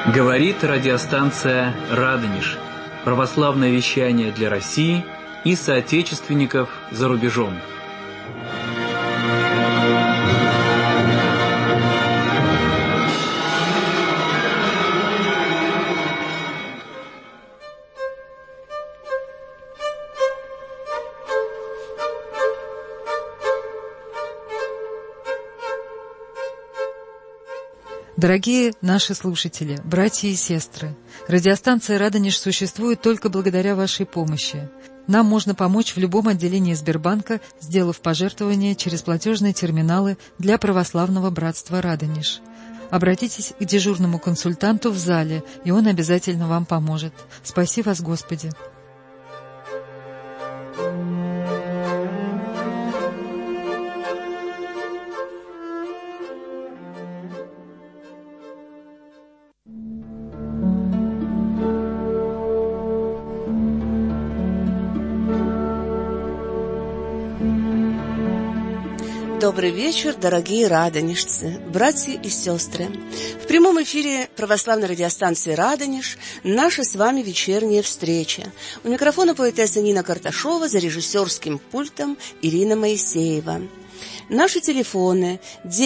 Говорит радиостанция «Радонеж». Православное вещание для России и соотечественников за рубежом. Дорогие наши слушатели, братья и сестры, радиостанция «Радонеж» существует только благодаря вашей помощи. Нам можно помочь в любом отделении Сбербанка, сделав пожертвования через платежные терминалы для православного братства «Радонеж». Обратитесь к дежурному консультанту в зале, и он обязательно вам поможет. Спаси вас, Господи! Добрый вечер, дорогие радонежцы, братья и сестры. В прямом эфире православной радиостанции «Радонеж» наша с вами вечерняя встреча. У микрофона поэтесса Нина Карташова, за режиссерским пультом Ирина Моисеева. Наши телефоны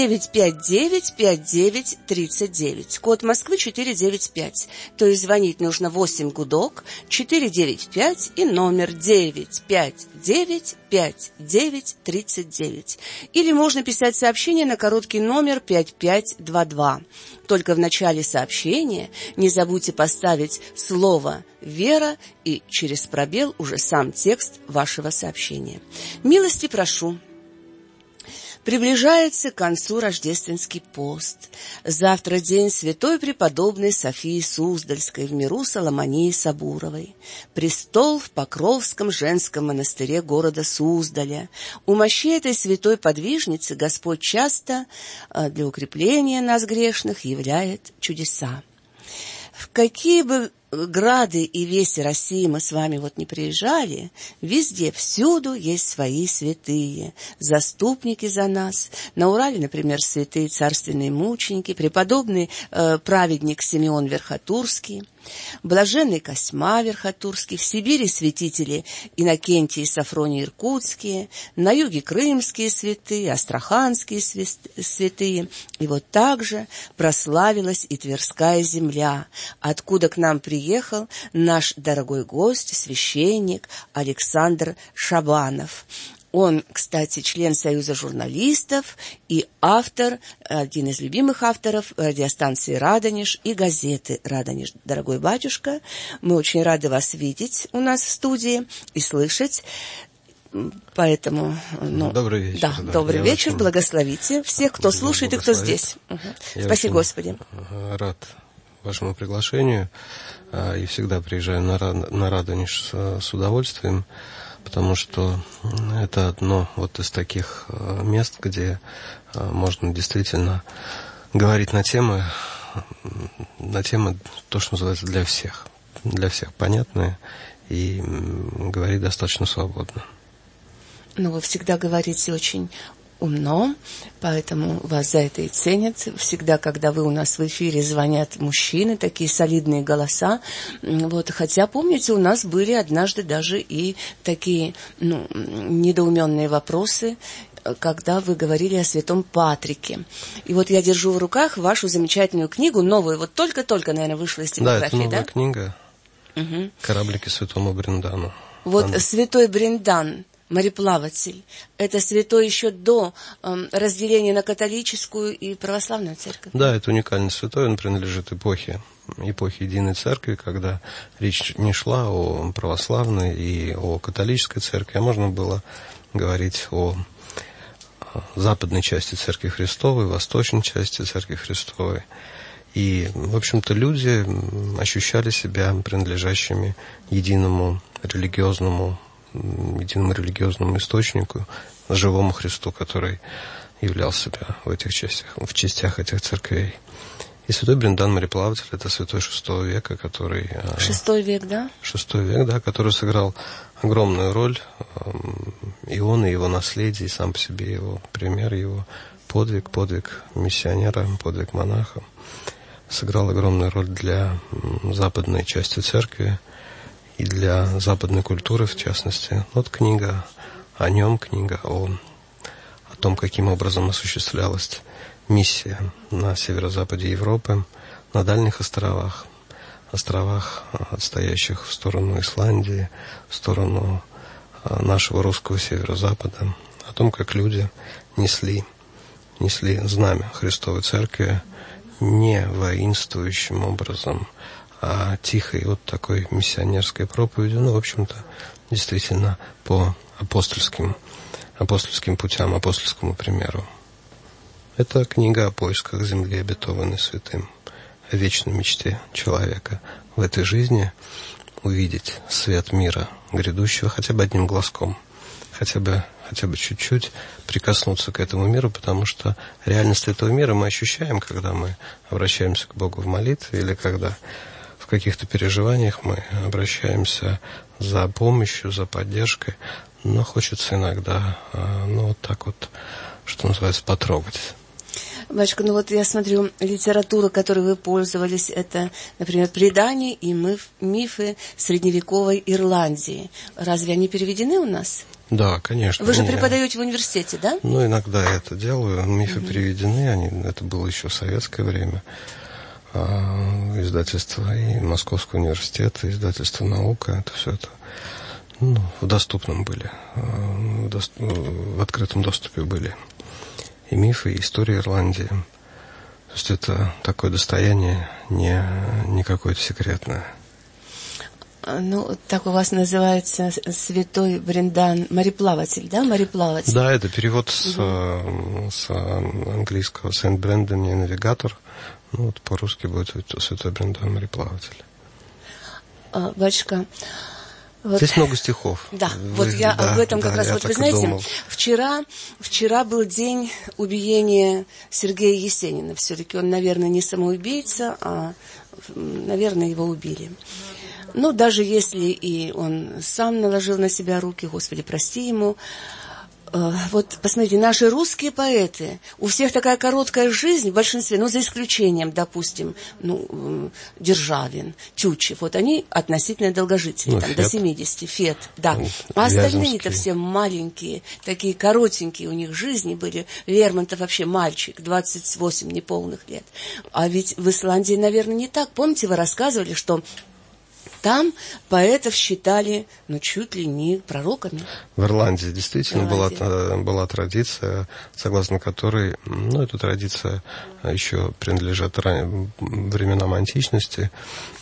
959-5939, код Москвы 495, то есть звонить нужно 8 гудок 495 и номер 959-5939. Или можно писать сообщение на короткий номер 5522. Только в начале сообщения не забудьте поставить слово «Вера» и через пробел уже сам текст вашего сообщения. Милости прошу. Приближается к концу рождественский пост. Завтра день святой преподобной Софии Суздальской в миру Соломонии Сабуровой. Престол в Покровском женском монастыре города Суздаля. У мощей этой святой подвижницы Господь часто для укрепления нас грешных являет чудеса. В какие бы грады и веси России мы с вами не приезжали, везде, всюду есть свои святые, заступники за нас. На Урале, например, святые царственные мученики, преподобный праведник Симеон Верхотурский, блаженный Косьма Верхотурский, в Сибири святители Иннокентий и Сафроний Иркутские, на юге крымские святые, астраханские святые. И также прославилась и Тверская земля, откуда к нам приехал наш дорогой гость, священник Александр Шабанов. Он, кстати, член Союза журналистов и автор, один из любимых авторов радиостанции «Радонеж» и газеты «Радонеж». Дорогой батюшка, мы очень рады вас видеть у нас в студии и слышать. Поэтому, добрый вечер. Да, добрый вечер, благословите всех, кто слушает и кто здесь. Спаси Господи. Рад вашему приглашению и всегда приезжаю на Радонеж с удовольствием, потому что это одно из таких мест, где можно действительно говорить на темы, то, что называется, для всех понятные, и говорить достаточно свободно. Вы всегда говорите очень умно, поэтому вас за это и ценят. Всегда, когда вы у нас в эфире, звонят мужчины, такие солидные голоса. Хотя, помните, у нас были однажды даже и такие недоуменные вопросы, когда вы говорили о святом Патрике. И я держу в руках вашу замечательную книгу, новую, только-только, наверное, вышла из типографии, да? Это новая книга «Кораблики святому Бриндану». Святой Бриндан, мореплаватель, это святой еще до разделения на католическую и православную церковь. Да, это уникальный святой, он принадлежит эпохе Единой Церкви, когда речь не шла о православной и о католической церкви, а можно было говорить о западной части Церкви Христовой, восточной части Церкви Христовой. И, в общем-то, люди ощущали себя принадлежащими единому религиозному источнику, живому Христу, который являл себя в частях этих церквей. И святой Бриндан мореплаватель — это святой VI века, который... VI век, да? VI век, да, который сыграл огромную роль. И он, и его наследие, и сам по себе его пример, его подвиг миссионера, подвиг монаха. сыграл огромную роль для западной части церкви и для западной культуры, в частности. Вот книга о нем, книга о том, каким образом осуществлялась миссия на северо-западе Европы, на дальних островах, отстоящих в сторону Исландии, в сторону нашего русского северо-запада, о том, как люди несли знамя Христовой Церкви не воинствующим образом, а тихой вот такой миссионерской проповедью, в общем-то, действительно по апостольским путям, апостольскому примеру. Это книга о поисках земли, обетованной святым, о вечной мечте человека в этой жизни увидеть свет мира грядущего хотя бы одним глазком, хотя бы чуть-чуть прикоснуться к этому миру, потому что реальность этого мира мы ощущаем, когда мы обращаемся к Богу в молитве или когда в каких-то переживаниях мы обращаемся за помощью, за поддержкой, но хочется иногда, вот так вот, что называется, потрогать. Батюшка, я смотрю, литература, которой вы пользовались, это, например, предания и мифы средневековой Ирландии. Разве они переведены у нас? Да, конечно. Вы же преподаете в университете, да? Иногда я это делаю. Мифы переведены, это было еще в советское время. Издательство и Московского университета, издательство «Наука», это все это в доступном были, в открытом доступе были и мифы, и история Ирландии. То есть это такое достояние, не какое-то секретное. Так у вас называется святой Брендан, мореплаватель, да? Мореплаватель. Да, это перевод с английского Saint Brendan и навигатор. По-русски будет святой Брендан, мореплаватель. Батюшка, здесь много стихов. Да, я об этом как раз. Вы знаете, вчера был день убиения Сергея Есенина. Все-таки он, наверное, не самоубийца, а, наверное, его убили. Даже если и он сам наложил на себя руки, Господи, прости ему. Посмотрите, наши русские поэты, у всех такая короткая жизнь, в большинстве, за исключением, допустим, Державин, Тютчев, они относительно долгожители, до 70, Фет, да. А остальные-то все маленькие, такие коротенькие у них жизни были. Лермонтов вообще мальчик, 28 неполных лет. А ведь в Исландии, наверное, не так. Помните, вы рассказывали, что там поэтов считали, чуть ли не пророками. В Ирландии действительно была традиция, согласно которой, эта традиция еще принадлежит временам античности,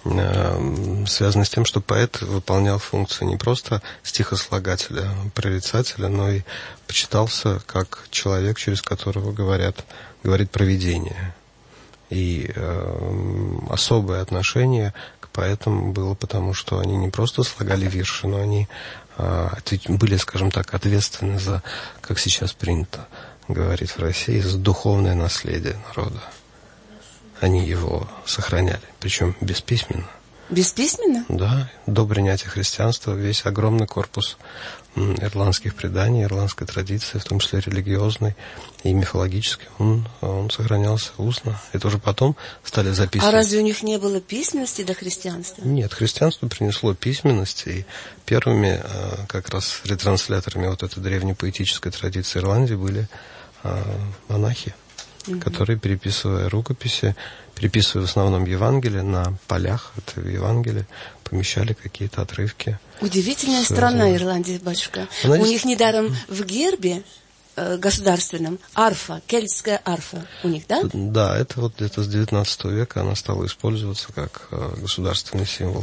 связана с тем, что поэт выполнял функции не просто стихослагателя, прорицателя, но и почитался как человек, через которого говорит провидение. И особое отношение к поэтам было, потому что они не просто слагали вирши, но они были, скажем так, ответственны за, как сейчас принято говорить в России, за духовное наследие народа. Они его сохраняли, причем бесписьменно. Бесписьменно? Да, до принятия христианства весь огромный корпус ирландских преданий, ирландской традиции, в том числе религиозной и мифологической, он сохранялся устно. Это уже потом стали записывать. А разве у них не было письменности до христианства? Нет, христианство принесло письменность, и первыми как раз ретрансляторами этой древней поэтической традиции Ирландии были монахи, которые, переписывая рукописи, переписывая в основном Евангелие, на полях этого Евангелия помещали какие-то отрывки. Удивительная страна Ирландия, батюшка. У них недаром в гербе государственном арфа, кельтская арфа у них, да? Да, это где-то с 19 века она стала использоваться как государственный символ.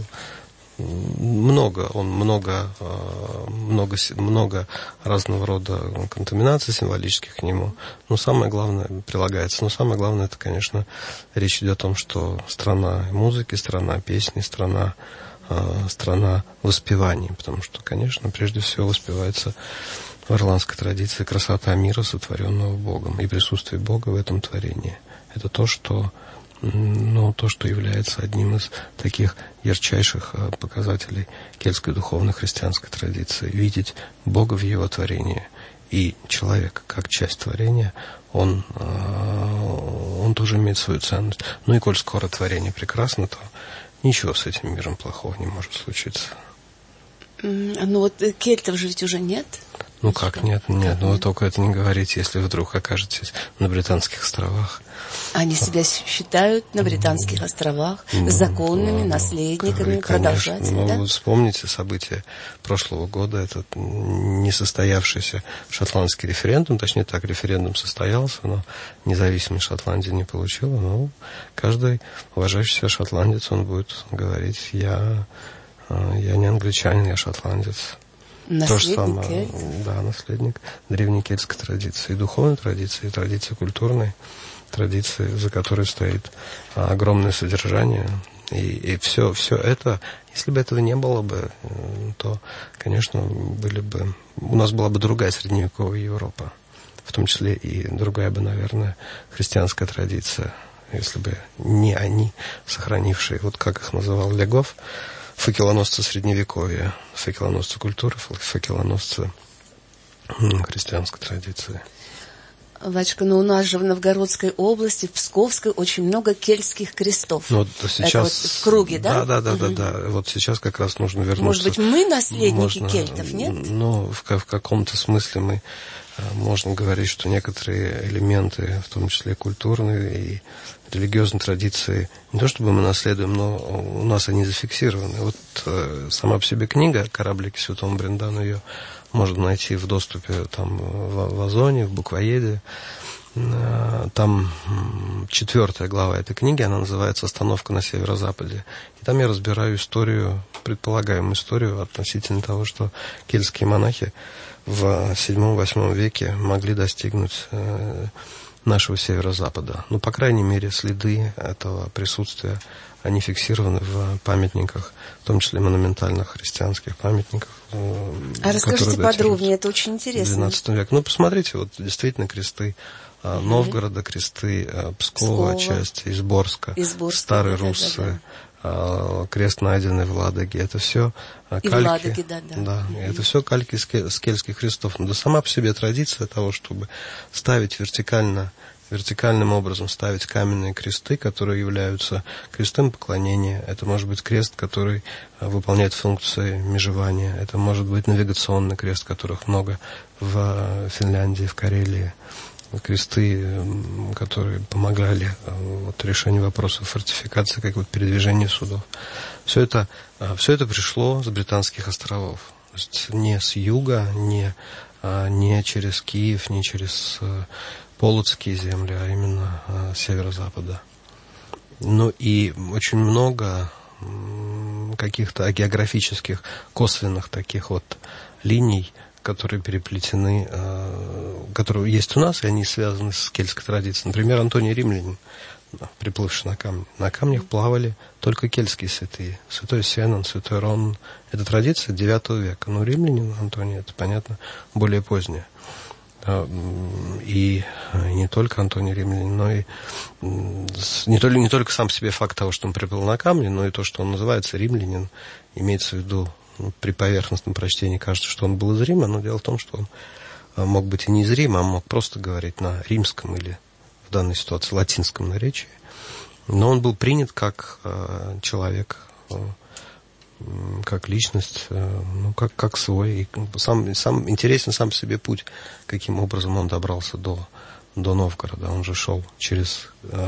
Много разного рода контаминаций символических к нему. Но самое главное прилагается. Но самое главное, это, конечно, речь идет о том, что страна музыки, страна песни, страна воспеваний. Потому что, конечно, прежде всего воспевается в ирландской традиции красота мира, сотворенного Богом, и присутствие Бога в этом творении. Это то, что является одним из таких ярчайших показателей кельтской духовной христианской традиции. Видеть Бога в Его творении. И человек, как часть творения, он он тоже имеет свою ценность. Ну и коль скоро творение прекрасно, то ничего с этим миром плохого не может случиться. Ну вот кельтов же ведь уже нет. Ну как нет, ну вы только это не говорите, если вдруг окажетесь на Британских островах. Они себя считают на Британских островах законными наследниками, продолжателями, да? Вот вспомните события прошлого года, этот несостоявшийся шотландский референдум, точнее так, референдум состоялся, но независимость Шотландии не получила, но каждый уважающий себя шотландец, он будет говорить, я не англичанин, я шотландец. Наследник кельт? Да, наследник древней кельтской традиции, и духовной традиции, и традиции культурной, традиции, за которой стоит огромное содержание. И все это, если бы этого не было бы, то, конечно, у нас была бы другая средневековая Европа, в том числе и другая бы, наверное, христианская традиция, если бы не они, сохранившие, вот как их называл Легов, факелоносцы Средневековья, факелоносцы культуры, факелоносцы христианской традиции. Владечка, но у нас же в Новгородской области, в Псковской, очень много кельтских крестов. Ну, вот сейчас... Это вот в круге, да? Да. Вот сейчас как раз нужно вернуться. Может быть, мы наследники кельтов, нет? Ну, в каком-то смысле мы... Можно говорить, что некоторые элементы, в том числе культурные и религиозной традиции, не то чтобы мы наследуем, но у нас они зафиксированы. Вот сама по себе книга «Кораблики святому Бриндану», ее можно найти в доступе там, в Озоне, в Буквоеде. Там 4 глава этой книги, она называется «Остановка на северо-западе». И там я разбираю историю, предполагаемую историю относительно того, что кельтские монахи в 7-8 веке могли достигнуть нашего северо-запада. Ну, по крайней мере, следы этого присутствия, они фиксированы в памятниках, в том числе монументальных христианских памятниках. А расскажите подробнее, это очень интересно. 12 век. Ну, посмотрите, вот действительно кресты Новгорода, кресты Пскова, отчасти, Изборска, Старой Руссы, крест, найденный в Ладоге. Это все кальки. И в Ладоге, да. Это все кальки с кельтских крестов. Но да сама по себе традиция того, чтобы ставить вертикальным образом ставить каменные кресты, которые являются крестом поклонения. Это может быть крест, который выполняет функции межевания. Это может быть навигационный крест, которых много в Финляндии, в Карелии. Кресты, которые помогали решению вопросов фортификации, как вот передвижение судов. Все это пришло с Британских островов. То есть не с юга, не через Киев, не через Полоцкие земли, а именно с северо-запада. Ну и очень много каких-то географических, косвенных таких вот линий, которые переплетены, которые есть у нас, и они связаны с кельтской традицией. Например, Антоний Римлянин, приплывший на камни. На камнях плавали только кельтские святые. Святой Сенон, святой Рон. Это традиция 9 века. Но римлянин Антоний, это, понятно, более позднее. И не только Антоний Римлянин, но и не только сам по себе факт того, что он приплыл на камни, но и то, что он называется римлянин, имеется в виду, при поверхностном прочтении кажется, что он был из Рима, но дело в том, что он мог быть и не из Рима, а мог просто говорить на римском или в данной ситуации латинском наречии. Но он был принят как человек, как личность, как свой. И сам интересен сам по себе путь, каким образом он добрался до Новгорода. Он же шел через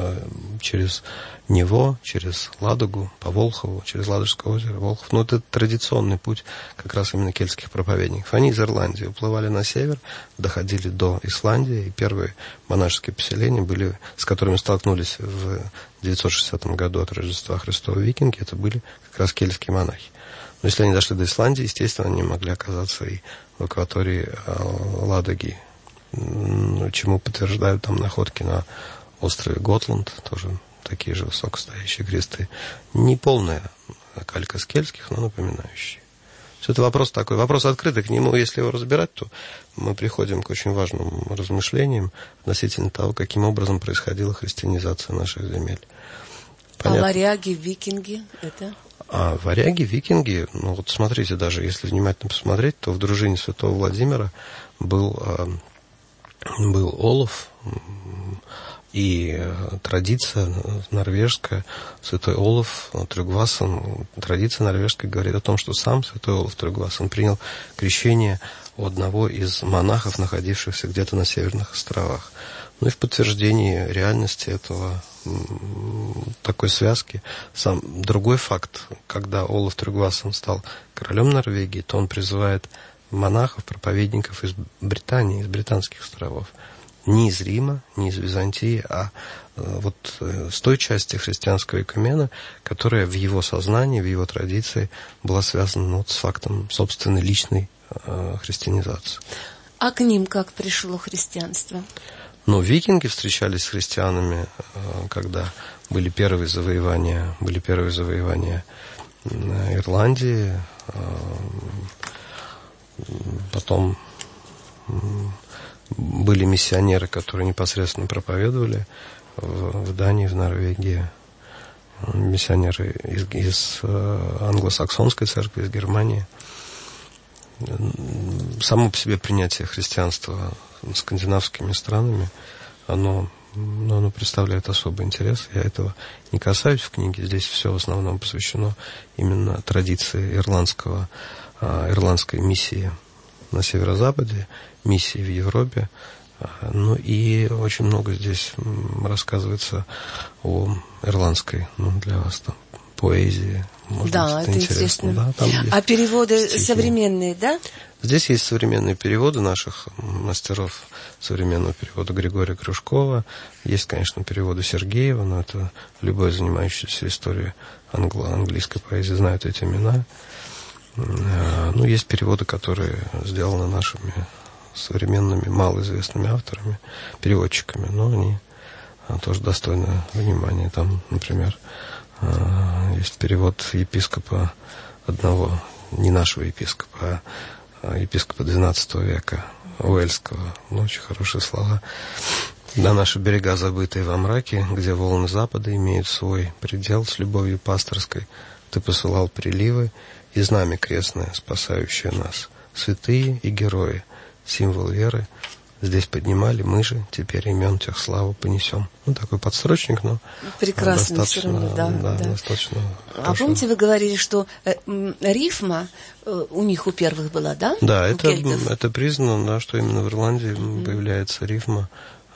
Нево, через Ладогу, по Волхову, через Ладожское озеро, Волхов. Но это традиционный путь как раз именно кельтских проповедников. Они из Ирландии уплывали на север, доходили до Исландии, и первые монашеские поселения были, с которыми столкнулись в 960 году от Рождества Христова викинги, это были как раз кельтские монахи. Но если они дошли до Исландии, естественно, они могли оказаться и в акватории Ладоги, чему подтверждают там находки на острове Готланд, тоже такие же высокостоящие кресты. Не полная калька с кельтских, но напоминающие. Все это вопрос такой, вопрос открытый, к нему, если его разбирать, то мы приходим к очень важным размышлениям относительно того, каким образом происходила христианизация наших земель. Понятно? А варяги, викинги, это? А варяги, викинги, ну вот смотрите, даже если внимательно посмотреть, то в дружине святого Владимира был Олаф, И традиция норвежская, святой Олаф Трюгвасон, традиция норвежская говорит о том, что сам святой Олаф Трюгвасон принял крещение у одного из монахов, находившихся где-то на Северных островах. Ну и в подтверждении реальности этого, такой связки, сам другой факт, когда Олаф Трюгвасон стал королем Норвегии, то он призывает монахов, проповедников из Британии, из британских островов. Не из Рима, не из Византии, а вот с той части христианского экумена, которая в его сознании, в его традиции была связана с фактом собственной личной христианизации. А к ним как пришло христианство? Но викинги встречались с христианами, когда были первые завоевания Ирландии, потом были миссионеры, которые непосредственно проповедовали в Дании, в Норвегии, миссионеры из англосаксонской церкви, из Германии. Само по себе принятие христианства скандинавскими странами, оно представляет особый интерес. Я этого не касаюсь в книге. Здесь все в основном посвящено именно традиции ирландской миссии на северо-западе, миссии в Европе. Ну и очень много здесь рассказывается о ирландской, для вас там, поэзии. Может быть, это интересно. Да, там а переводы стихи современные, да? Здесь есть современные переводы наших мастеров современного перевода Григория Крюшкова. Есть, конечно, переводы Сергеева, но это любой занимающийся историей английской поэзии знает эти имена. Ну, есть переводы, которые сделаны нашими современными, малоизвестными авторами, переводчиками, но они тоже достойны внимания. Там, например, есть перевод епископа одного, не нашего епископа, а епископа XII века, Уэльского. Очень хорошие слова. «На наши берега, забытые во мраке, где волны запада имеют свой предел, с любовью пасторской ты посылал приливы, и знамя крестное, спасающее нас, святые и герои, символ веры, здесь поднимали, мы же теперь имен тех славу понесем». Такой подстрочник, но прекрасно, достаточно, да. достаточно. А помните, вы говорили, что рифма у них у первых была, да? Да, это признано, да, что именно в Ирландии появляется рифма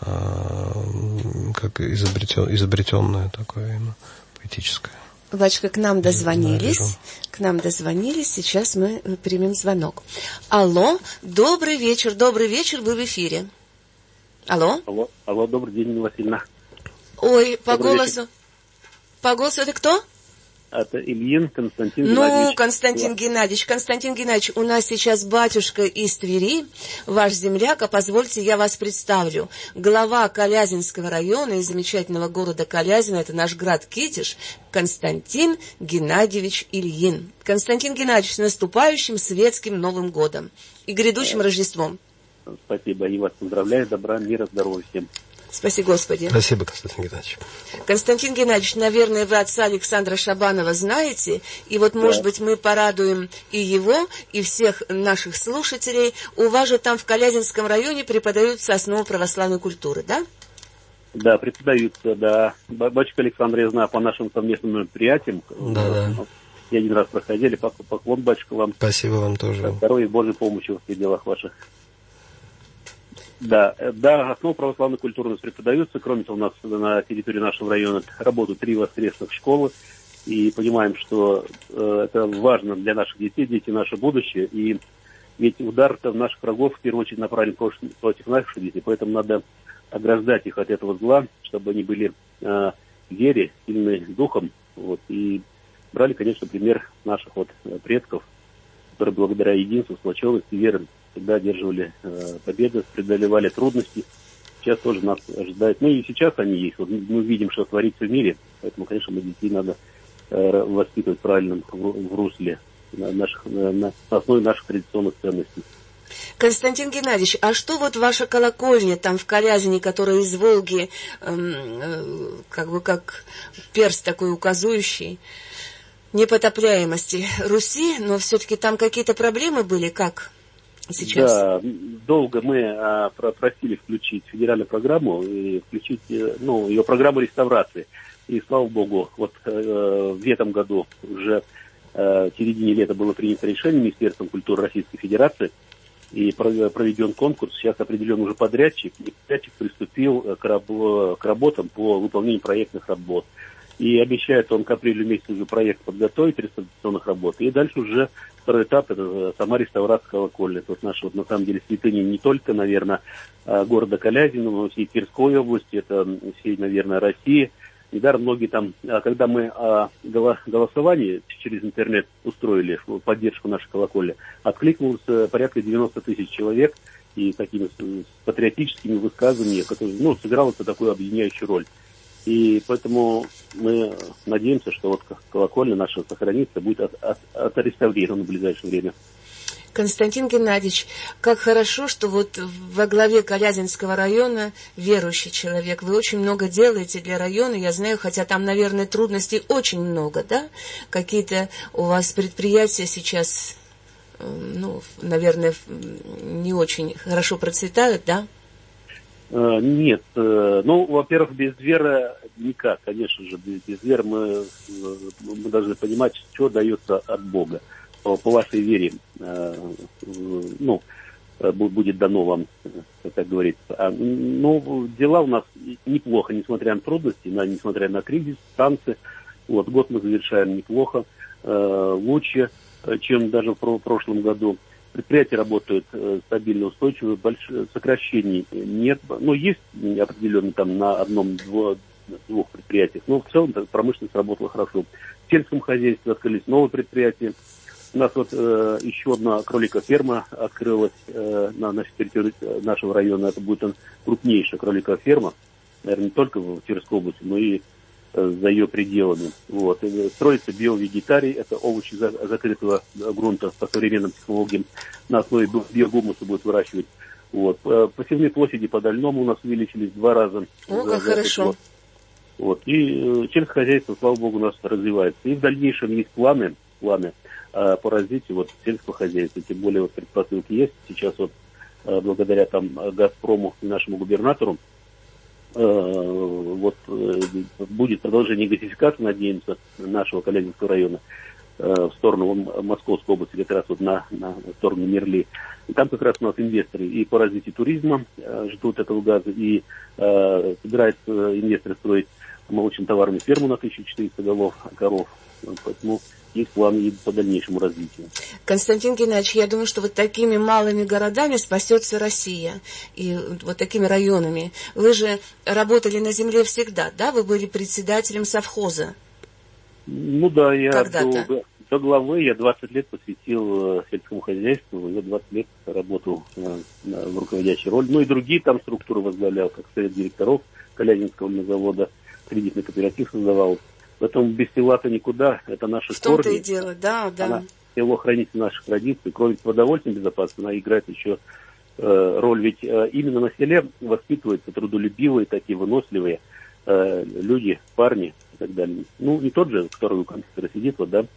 как изобретенное такое имя, поэтическое. Батюшка, к нам дозвонились. Сейчас мы примем звонок. Алло, добрый вечер, вы в эфире. Алло, добрый день, Нина Васильевна. Ой, по голосу это кто? Это Ильин Константин Геннадьевич. Константин Геннадьевич, у нас сейчас батюшка из Твери, ваш земляк, а позвольте я вас представлю. Глава Калязинского района из замечательного города Калязина, это наш град Китеж, Константин Геннадьевич Ильин. Константин Геннадьевич, с наступающим светским Новым годом и грядущим Рождеством. Спасибо, и вас поздравляю, добра, мира, здоровья всем. Спаси Господи. Спасибо, Константин Геннадьевич. Константин Геннадьевич, наверное, вы отца Александра Шабанова знаете, и вот, может быть, мы порадуем и его, и всех наших слушателей. У вас же там в Калязинском районе преподаются основы православной культуры, да? Да, преподаются, да. Батюшка Александр, я знаю, по нашим совместным мероприятиям. Да. Я один раз проходили, поклон, батюшка, вам. Спасибо вам тоже. Здоровья и Божьей помощи в делах ваших. Да, основы православной культуры у нас преподаются. Кроме того, у нас на территории нашего района работают 3 воскресных школы. И понимаем, что это важно для наших детей, дети наше будущее. И ведь удар-то наших врагов в первую очередь направлен против наших детей. Поэтому надо ограждать их от этого зла, чтобы они были в вере, сильны духом. И брали, конечно, пример наших предков, которые благодаря единству, сплоченности, веры всегда одерживали победы, преодолевали трудности. Сейчас тоже нас ожидает. И сейчас они есть. Мы видим, что творится в мире. Поэтому, конечно, мы детей надо воспитывать правильным в русле на основе наших традиционных ценностей. Константин Геннадьевич, а что ваша колокольня там в Калязине, которая из Волги, как перст такой указующий, непотопляемости Руси, но все-таки там какие-то проблемы были, как? сейчас? Да, долго мы просили включить федеральную программу и включить, ее программу реставрации. И слава богу, вот в этом году уже в середине лета было принято решение Министерством культуры Российской Федерации и проведен конкурс. Сейчас определен уже подрядчик, и подрядчик приступил к работам по выполнению проектных работ. И обещает он к апрелю месяцу уже проект подготовить реставрационных работ. И дальше уже второй этап – это сама реставрация колокольни. Это вот наша, на самом деле, святыня не только, наверное, города Калязина, но и всей Тверской области, это всей, наверное, России. Недаром многие там, когда мы голосование через интернет устроили, поддержку нашей колокольни, откликнулось порядка 90 тысяч человек, и такими патриотическими высказываниями, которые, сыграло такую объединяющую роль. И поэтому мы надеемся, что вот колокольня наша сохранится, будет отреставрирована в ближайшее время. Константин Геннадьевич, как хорошо, что вот во главе Калязинского района верующий человек. Вы очень много делаете для района, я знаю, хотя там, наверное, трудностей очень много, да? Какие-то у вас предприятия сейчас, наверное, не очень хорошо процветают, да? Нет. Во-первых, без веры никак, конечно же. Без веры мы должны понимать, что дается от Бога. По вашей вере, будет дано вам, как говорится. Дела у нас неплохо, несмотря на трудности, несмотря на кризис, санкции. Год мы завершаем неплохо, лучше, чем даже в прошлом году. Предприятия работают стабильно, устойчиво, сокращений нет. Есть определенно там на одном-двух предприятиях, но в целом промышленность работала хорошо. В сельском хозяйстве открылись новые предприятия. У нас еще одна кроликоферма открылась на территории нашего района. Это будет крупнейшая кроликоферма, наверное, не только в Тверской области, но и за ее пределами. Строится биовегетарий, это овощи закрытого грунта по современным технологиям, на основе биогумуса будет выращивать. Посевные площади по дальному у нас увеличились 2 раза. Как хорошо. И сельское хозяйство, слава богу, у нас развивается. И в дальнейшем есть планы по развитию сельского хозяйства. Тем более предпосылки есть. Сейчас благодаря Газпрому и нашему губернатору будет продолжение газификации, надеемся, нашего Калязинского района в сторону Московской области, как раз на сторону Мерли. И там как раз у нас инвесторы и по развитию туризма ждут этого газа, и собираются инвесторы строить молочно-товарную ферму на 1400 коров. Поэтому есть планы и по дальнейшему развитию. Константин Геннадьевич, я думаю, что такими малыми городами спасется Россия. И такими районами. Вы же работали на земле всегда, да? Вы были председателем совхоза. Да, я когда-то. До главы я 20 лет посвятил сельскому хозяйству. Я 20 лет работал в руководящей роли. И другие там структуры возглавлял, как совет директоров Калязинского завода, кредитный кооператив создавал. Поэтому без села-то никуда, это наши корни. В том-то и дело, да. Село хранитель наших традиций, кроме продовольственной безопасности, она играет еще роль. Ведь именно на селе воспитываются трудолюбивые, такие выносливые люди, парни и так далее. Не тот же, который у компьютера сидит,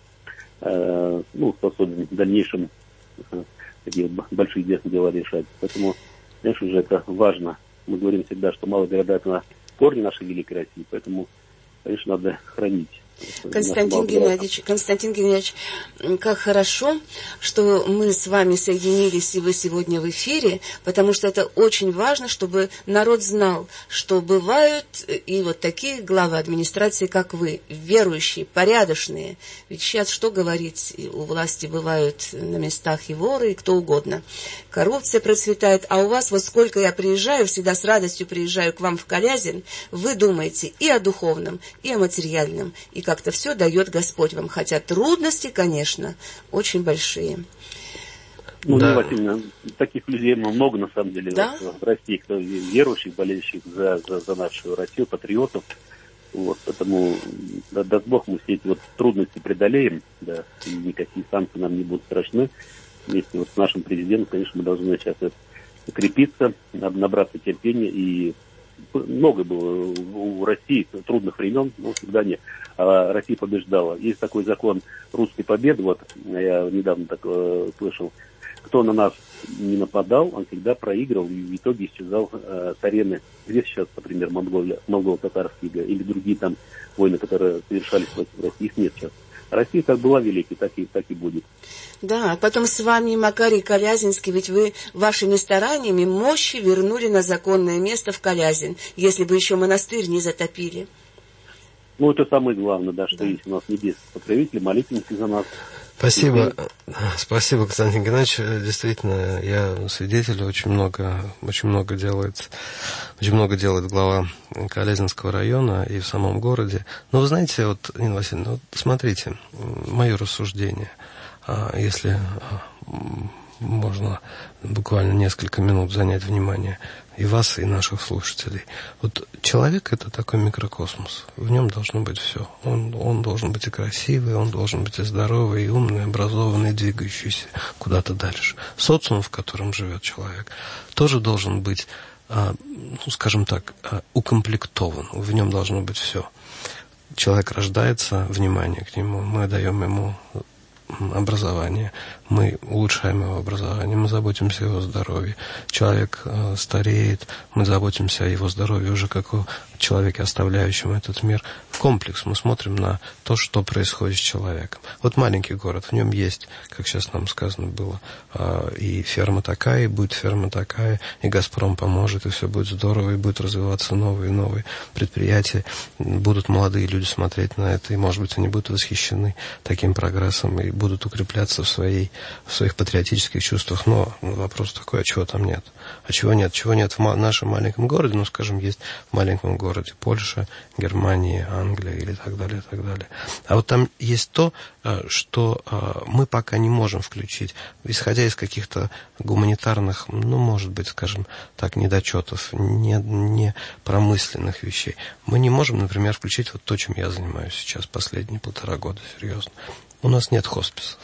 способен в дальнейшем такие большие дела решать. Поэтому, конечно же, это важно. Мы говорим всегда, что малые города – это корни нашей великой России, поэтому, конечно, надо хранить. Константин Геннадьевич, как хорошо, что мы с вами соединились, и вы сегодня в эфире, потому что это очень важно, чтобы народ знал, что бывают и такие главы администрации, как вы, верующие, порядочные. Ведь сейчас что говорить, у власти бывают на местах и воры, и кто угодно. Коррупция процветает, а у вас, сколько я приезжаю, всегда с радостью приезжаю к вам в Калязин, вы думаете и о духовном, и о материальном, и как-то все дает Господь вам. Хотя трудности, конечно, очень большие. Таких людей много, на самом деле, да? в России, кто верующих, болеющих за нашу Россию, патриотов. Поэтому, даст Бог, мы все эти трудности преодолеем, да, и никакие санкции нам не будут страшны. Вместе с нашим президентом, конечно, мы должны сейчас укрепиться, набраться терпения. И много было у России трудных времен, но всегда нет. А Россия побеждала. Есть такой закон русской победы, я недавно так слышал, кто на нас не нападал, он всегда проигрывал и в итоге исчезал с арены. Где сейчас, например, монголо-татарские или другие там войны, которые совершались против России, их нет сейчас. Россия как была великой, так и будет. Да, потом с вами Макарий Калязинский, ведь вы вашими стараниями мощи вернули на законное место в Калязин, если бы еще монастырь не затопили. Ну, это самое главное, да, что есть у нас небесные покровители, молитвенники за нас. Спасибо, спасибо, Константин Геннадьевич. Действительно, я свидетель, очень много делает глава Калязинского района и в самом городе. Но вы знаете, вот, Нина Васильевна, вот смотрите, мое рассуждение, если можно буквально несколько минут занять внимание и вас, и наших слушателей. Вот человек — это такой микрокосмос. В нем должно быть все. Он должен быть и красивый, он должен быть и здоровый, и умный, и образованный, и двигающийся куда-то дальше. Социум, в котором живет человек, тоже должен быть, скажем так, укомплектован. В нем должно быть все. Человек рождается, внимание к нему, мы даем ему образование, мы улучшаем его образование, мы заботимся о его здоровье. Человек стареет, мы заботимся о его здоровье уже как о человеке, оставляющем этот мир. Комплекс. Мы смотрим на то, что происходит с человеком. Вот маленький город, в нем есть, как сейчас нам сказано было, и ферма такая, и будет ферма такая, и «Газпром» поможет, и все будет здорово, и будут развиваться новые и новые предприятия. Будут молодые люди смотреть на это, и, может быть, они будут восхищены таким прогрессом и будут укрепляться в своих патриотических чувствах. Но вопрос такой, а чего там нет? А чего нет? Чего нет в нашем маленьком городе? Ну, скажем, есть в маленьком городе Польша, Германия, Англия или так далее, и так далее. А вот там есть то, что мы пока не можем включить, исходя из каких-то гуманитарных, ну, может быть, скажем так, недочетов, не промысленных вещей. Мы не можем, например, включить вот то, чем я занимаюсь сейчас последние 1,5 года, серьезно. У нас нет хосписов.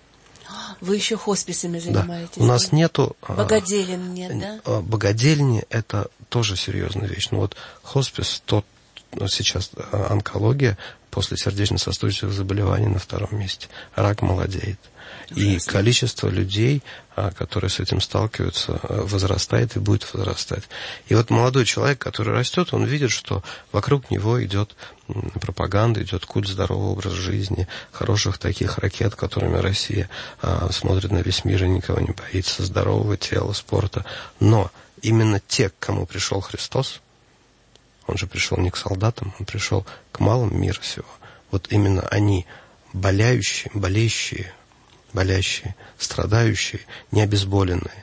Вы еще хосписами занимаетесь? Да. У нас нету... Богоделин нет, да? Богодельни — это тоже серьезная вещь. Но вот хоспис, сейчас онкология после сердечно-сосудистых заболеваний на 2-м месте. Рак молодеет. Ужасно. И количество людей, которые с этим сталкиваются, возрастает и будет возрастать. И вот молодой человек, который растет, он видит, что вокруг него идет пропаганда, идет культ здорового образа жизни, хороших таких ракет, которыми Россия смотрит на весь мир и никого не боится, здорового тела, спорта. Но именно те, к кому пришел Христос, он же пришел не к солдатам, он пришел к малым мира сего. Вот именно они, болеющие, страдающие, необезболенные,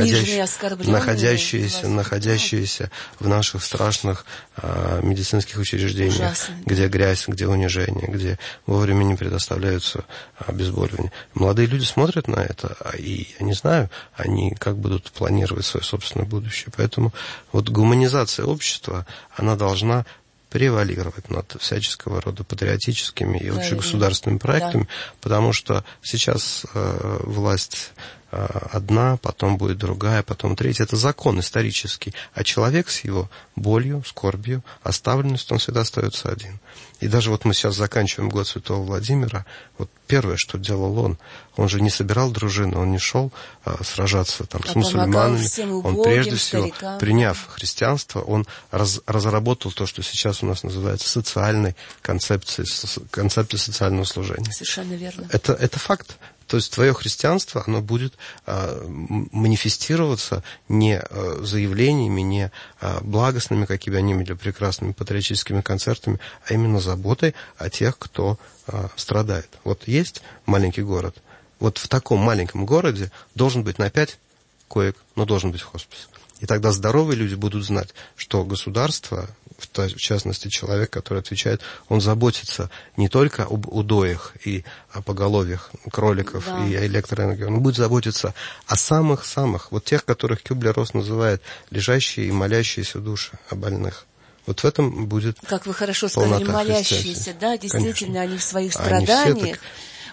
находящиеся в наших страшных медицинских учреждениях, ужасно, где грязь, где унижение, где вовремя не предоставляются обезболивания. Молодые люди смотрят на это, и я не знаю, они как будут планировать свое собственное будущее. Поэтому вот гуманизация общества, она должна превалировать над всяческого рода патриотическими и общегосударственными проектами, потому что сейчас власть одна, потом будет другая, потом третья. Это закон исторический. А человек с его болью, скорбью, оставленностью, он всегда остается один. И даже вот мы сейчас заканчиваем год Святого Владимира, вот первое, что делал он же не собирал дружины, он не шел сражаться там с мусульманами. Он прежде всего, приняв христианство, он разработал то, что сейчас у нас называется социальной концепцией социального служения. Совершенно верно. Это факт. То есть твое христианство, оно будет манифестироваться не заявлениями, не благостными, какими они были, прекрасными патриотическими концертами, а именно заботой о тех, кто страдает. Вот есть маленький город. Вот в таком маленьком городе должен быть на 5 коек, но должен быть хоспис. И тогда здоровые люди будут знать, что государство, в частности человек, который отвечает, он заботится не только об удоях и о поголовьях кроликов, да, и о электроэнергии, он будет заботиться о самых-самых, вот тех, которых Кюблер-Росс называет лежащие и молящиеся души, о больных. Вот в этом будет, как вы хорошо сказали, молящиеся, да, действительно, конечно, они в своих страданиях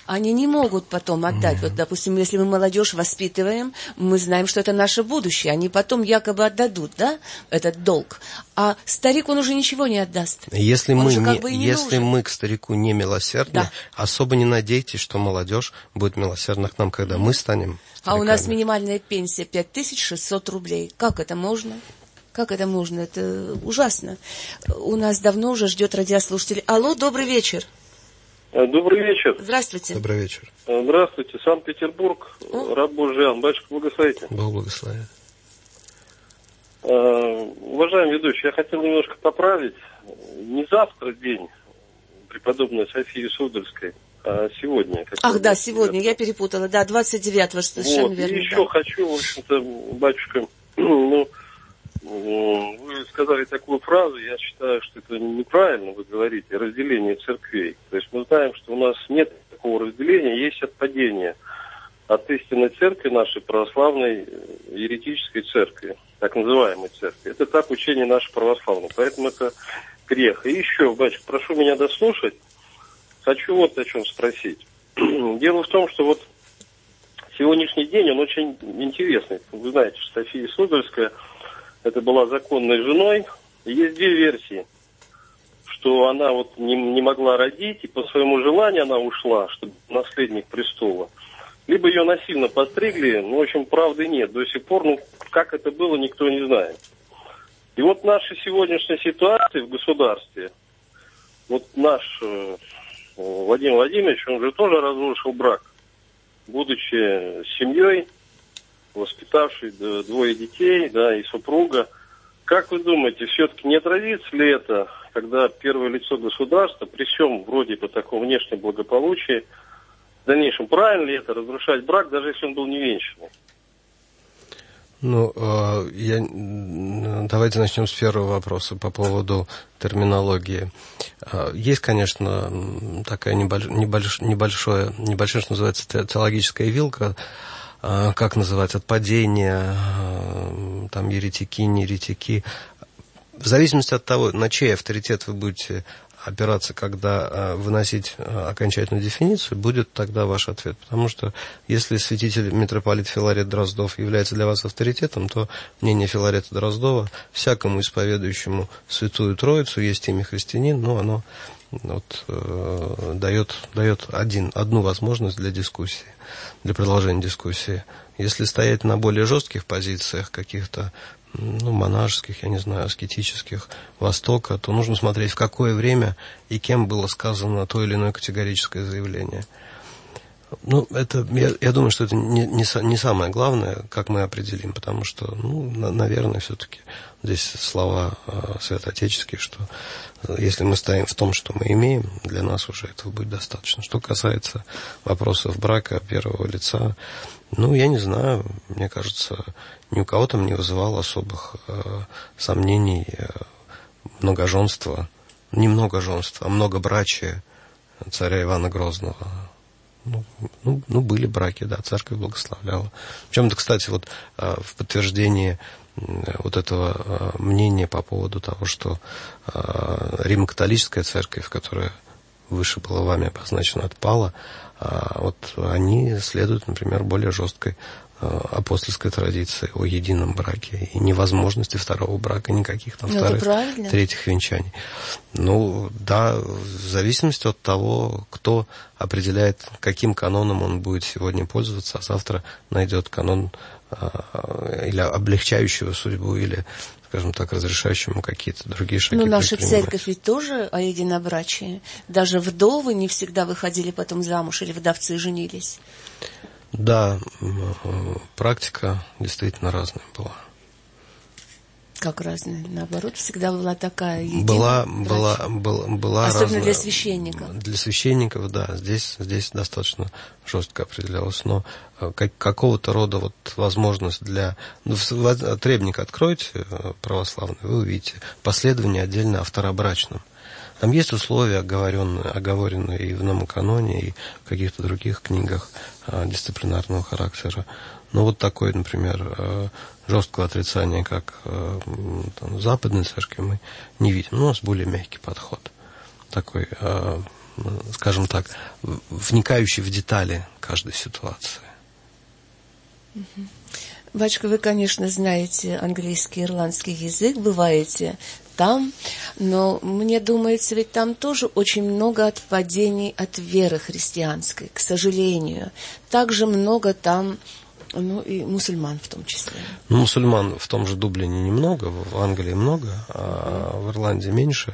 они не могут потом отдать. Вот, допустим, если мы молодежь воспитываем, мы знаем, что это наше будущее. Они потом якобы отдадут, да, этот долг. А старик, он уже ничего не отдаст. Если мы к старику не милосердны, да, особо не надейтесь, что молодежь будет милосердна к нам, когда мы станем стариками. А у нас минимальная пенсия 5600 рублей. Как это можно? Как это можно? Это ужасно. У нас давно уже ждет радиослушатель. Алло, добрый вечер. Добрый вечер. Здравствуйте. Добрый вечер. Здравствуйте. Санкт-Петербург. Раб Божий Иоанн. Батюшка, благословите. Бог благословит. Уважаемый ведущий, я хотел немножко поправить. Не завтра день преподобной Софии Суздальской, а сегодня. Ах, да, сегодня, я перепутала. Да, 29-го, совершенно верно. И еще да. хочу, в общем-то, батюшка, вы сказали такую фразу, я считаю, что это неправильно, вы говорите, разделение церквей. То есть мы знаем, что у нас нет такого разделения, есть отпадение от истинной церкви нашей православной еретической церкви, так называемой церкви. Это так учение наше православное, поэтому это грех. И еще, батюшка, прошу меня дослушать, хочу вот о чем спросить. Дело в том, что вот сегодняшний день, он очень интересный. Вы знаете, что София Суздальская, это была законной женой. И есть две версии, что она вот не могла родить, и по своему желанию она ушла, чтобы наследник престола. Либо ее насильно постригли, в общем, правды нет. До сих пор, как это было, никто не знает. И вот наша сегодняшняя ситуация в государстве, вот наш Владимир Владимирович, он же тоже разрушил брак, будучи семьей, воспитавший двое детей, да, и супруга. Как вы думаете, все-таки не отразится ли это, когда первое лицо государства, при всем вроде бы таком внешнем благополучии, в дальнейшем правильно ли это, разрушать брак, даже если он был невенчанный? Давайте начнем с первого вопроса по поводу терминологии. Есть, конечно, такая небольшая, что называется, теологическая вилка, как называть, отпадение, там, еретики, не еретики. В зависимости от того, на чей авторитет вы будете опираться, когда выносить окончательную дефиницию, будет тогда ваш ответ. Потому что если святитель митрополит Филарет Дроздов является для вас авторитетом, то мнение Филарета Дроздова всякому исповедующему Святую Троицу, есть имя христианин, но оно дает одну возможность для дискуссии, для продолжения дискуссии. Если стоять на более жестких позициях, каких-то монашеских, я не знаю, аскетических Востока, то нужно смотреть, в какое время и кем было сказано то или иное категорическое заявление. Я думаю, что это не самое главное, как мы определим, потому что, наверное, все-таки здесь слова святоотеческие, что если мы стоим в том, что мы имеем, для нас уже этого будет достаточно. Что касается вопросов брака первого лица, я не знаю, мне кажется, ни у кого там не вызывало особых сомнений многоженства, не многоженства, а многобрачия царя Ивана Грозного. Были браки, да, церковь благословляла. Причем-то, кстати, в подтверждении этого мнения по поводу того, что Римо-католическая церковь, которая выше была вами обозначена, отпала, они следуют, например, более жесткой апостольской традиции о едином браке и невозможности второго брака, никаких там вторых, третьих венчаний. Да, в зависимости от того, кто определяет, каким каноном он будет сегодня пользоваться, а завтра найдет канон или облегчающего судьбу, или, скажем так, разрешающему какие-то другие шаги. Наша церковь ведь тоже о единобрачии. Даже вдовы не всегда выходили потом замуж, или вдовцы женились. Да, практика действительно разная была. Как разная? Наоборот, всегда была такая была особенно разная. Для священников. Для священников, да, здесь достаточно жестко определялось, но какого-то рода возможность для... требник откройте православный, вы увидите последование отдельно о второбрачном. Там есть условия, оговоренные и в Номоканоне, и в каких-то других книгах дисциплинарного характера. Такое, например, жесткого отрицания, как в Западной церкви, мы не видим. У нас более мягкий подход. Такой скажем так, вникающий в детали каждой ситуации. Батюшка, вы, конечно, знаете английский, ирландский язык, бываете там, но мне думается, ведь там тоже очень много отпадений от веры христианской, к сожалению. Также много там, и мусульман в том числе. Мусульман в том же Дублине немного, в Англии много, а в Ирландии меньше.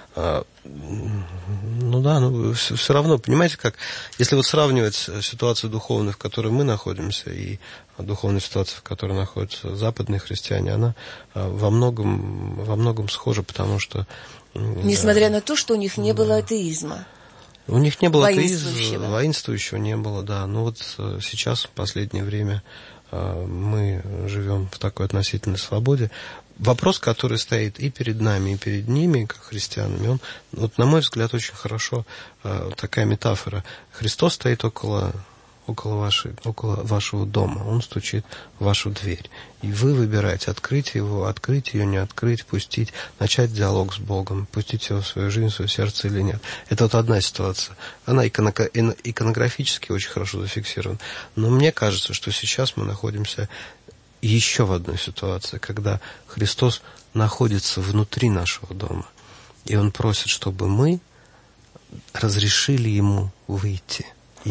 Все равно, понимаете, как, если вот сравнивать ситуацию духовную, в которой мы находимся, и духовную ситуацию, в которой находятся западные христиане, она во многом схожа, потому что... Несмотря на то, что у них не было атеизма. У них не было атеизма, воинствующего не было, да. Но вот сейчас, в последнее время, мы живем в такой относительной свободе. Вопрос, который стоит и перед нами, и перед ними, как христианами, он, вот, на мой взгляд, очень хорошо, такая метафора. Христос стоит около вашего дома, Он стучит в вашу дверь. И вы выбираете, открыть его, открыть ее, не открыть, пустить, начать диалог с Богом, пустить его в свою жизнь, в свое сердце или нет. Это вот одна ситуация. Она иконографически очень хорошо зафиксирована. Но мне кажется, что сейчас мы находимся еще в одной ситуации, когда Христос находится внутри нашего дома, и Он просит, чтобы мы разрешили Ему выйти.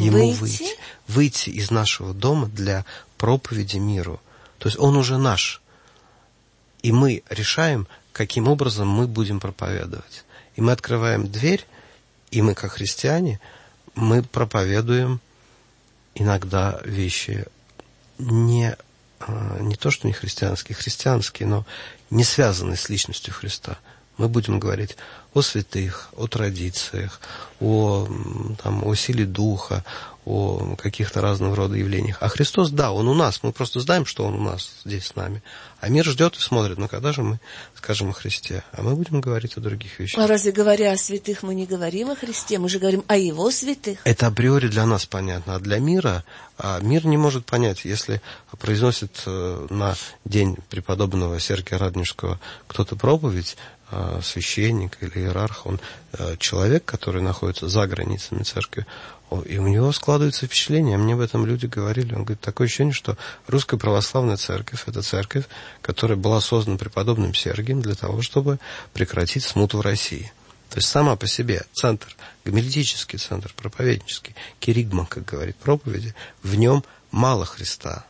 Выйти из нашего дома для проповеди миру. То есть Он уже наш. И мы решаем, каким образом мы будем проповедовать. И мы открываем дверь, и мы, как христиане, мы проповедуем иногда вещи не то, что не христианские, но не связанные с личностью Христа. Мы будем говорить о святых, о традициях, о силе духа, о каких-то разного рода явлениях. А Христос, да, Он у нас. Мы просто знаем, что Он у нас здесь с нами. А мир ждет и смотрит, когда же мы скажем о Христе. А мы будем говорить о других вещах. А разве, говоря о святых, мы не говорим о Христе? Мы же говорим о Его святых. Это априори для нас понятно. А для мира, мир не может понять, если произносит на день преподобного Сергия Радонежского кто-то проповедь, священник или иерарх, он человек, который находится за границами церкви, и у него складывается впечатление, мне об этом люди говорили, он говорит, такое ощущение, что Русская Православная Церковь — это церковь, которая была создана преподобным Сергием для того, чтобы прекратить смуту в России. То есть сама по себе центр, гомилетический центр, проповеднический, киригма, как говорит проповеди, в нем мало Христа.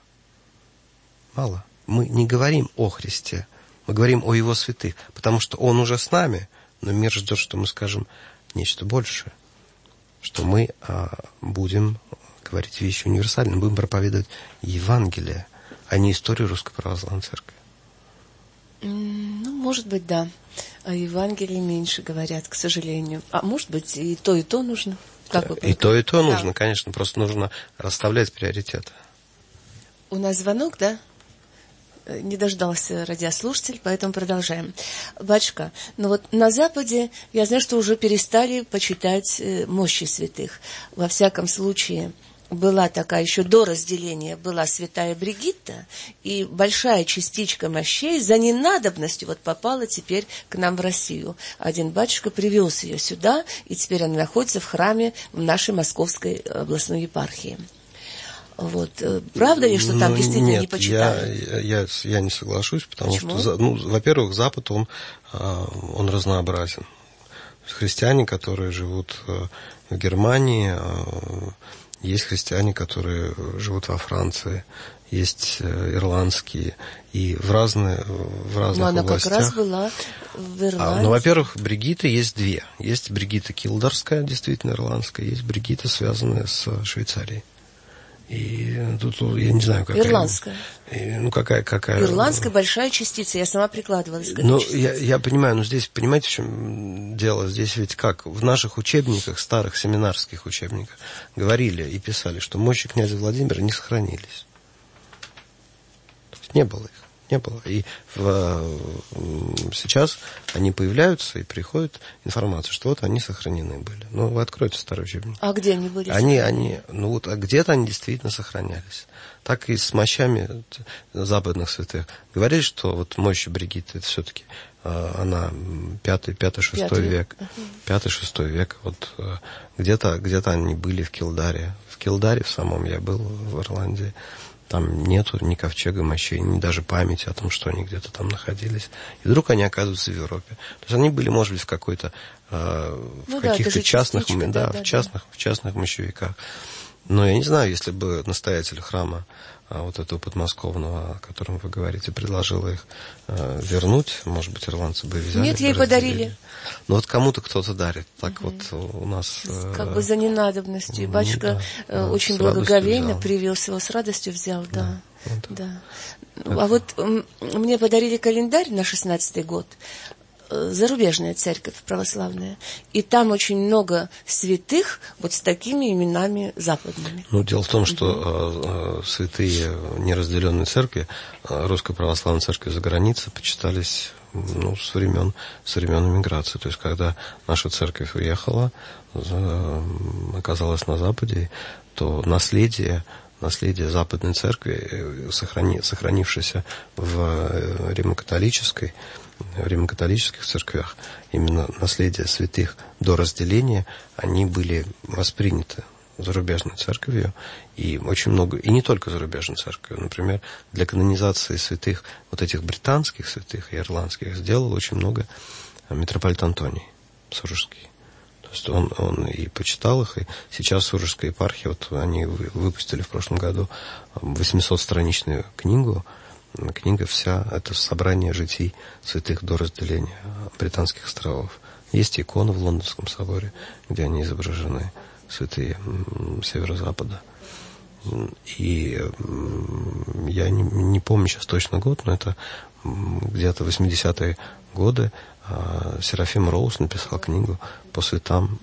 Мало. Мы не говорим о Христе, мы говорим о Его святых, потому что Он уже с нами, но мир ждет, что мы скажем нечто большее, что мы будем говорить вещи универсальные, будем проповедовать Евангелие, а не историю Русской Православной Церкви. Может быть, да. О Евангелии меньше говорят, к сожалению. А может быть, и то нужно. И то нужно, конечно, просто нужно расставлять приоритеты. У нас звонок, да? Не дождался радиослушатель, поэтому продолжаем. Батюшка, на Западе, я знаю, что уже перестали почитать мощи святых. Во всяком случае, была такая, еще до разделения, была святая Бригитта, и большая частичка мощей за ненадобностью попала теперь к нам в Россию. Один батюшка привез ее сюда, и теперь она находится в храме в нашей Московской областной епархии. Правда ли, что там действительно нет, не почитали? Я не соглашусь, потому Почему? что, во-первых, Запад, он разнообразен. Христиане, которые живут в Германии, есть христиане, которые живут во Франции, есть ирландские, и в разных областях. Она как раз была в Ирландии. Во-первых, Бригитты есть две. Есть Бригитта Килдарская, действительно ирландская, есть Бригитта, связанная с Швейцарией. И тут я не знаю, какая... Ирландская. Какая... Ирландская большая частица, я сама прикладывалась к этой частице. Я понимаю, но здесь, понимаете, в чем дело? Здесь ведь как? В наших учебниках, старых семинарских учебниках, говорили и писали, что мощи князя Владимира не сохранились. То есть не было их. Не было. И сейчас они появляются, и приходит информация, что вот они сохранены были. Ну, вы откройте старый учебник. А где они были? А где-то они действительно сохранялись. Так и с мощами западных святых. Говорили, что вот мощь Бригитты, это все-таки она 5-6 век. 5-6 век. Вот где-то они были в Килдаре. В Килдаре в самом я был, в Ирландии. Там нету ни ковчега мощей, ни даже памяти о том, что они где-то там находились. И вдруг они оказываются в Европе. То есть они были, может быть, в какой-то в каких-то частных, в частных мощевиках. Но я не знаю, если бы настоятель храма вот этого подмосковного, о котором вы говорите, предложил их вернуть, может быть, ирландцы бы взяли. Нет, ей подарили. Ну вот кому-то кто-то дарит. Так вот у нас... Как бы за ненадобностью. И батюшка очень благоговейно привез его, с радостью взял, да. А вот мне подарили календарь на 16-й год. Зарубежная церковь православная. И там очень много святых вот с такими именами западными. Ну, дело в том, что святые неразделенной церкви, Русской Православной Церкви за границей, почитались с времен эмиграции. То есть, когда наша церковь уехала, оказалась на Западе, то наследие Западной Церкви, сохранившееся в римокатолических церквях, именно наследие святых до разделения, они были восприняты зарубежной церковью, и очень много, и не только зарубежной церковью. Например, для канонизации святых, вот этих британских святых и ирландских, сделал очень много митрополит Антоний Сурожский. То есть он и почитал их, и сейчас Сурожская епархия, вот они выпустили в прошлом году 800-страничную книгу. Книга вся — это собрание житий святых до разделения Британских островов. Есть икона в Лондонском соборе, где они изображены, святые северо-запада. И я не помню сейчас точно год, но это где-то 80-е годы. Серафим Роуз написал книгу по следам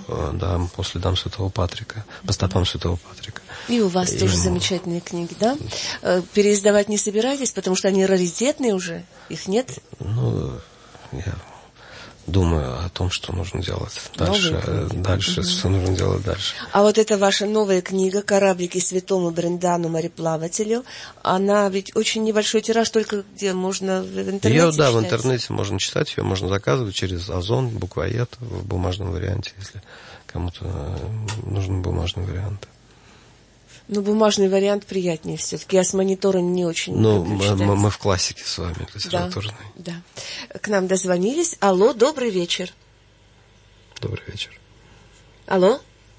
Святого Патрика, по стопам Святого Патрика. И у вас тоже замечательные книги, да? Переиздавать не собираетесь, потому что они раритетные уже? Их нет? Ну, я думаю о том, что нужно делать дальше. Что нужно делать дальше. А вот эта ваша новая книга «Кораблики святому Брендану мореплавателю», она ведь очень небольшой тираж, только где можно в интернете читать? В интернете можно читать, ее можно заказывать через Озон, Буквоед в бумажном варианте, если кому-то нужен бумажный вариант. Но бумажный вариант приятнее все-таки. Я с монитора не очень люблю читать. Мы в классике с вами, литературной. Да. К нам дозвонились. Алло, добрый вечер. Добрый вечер. Алло.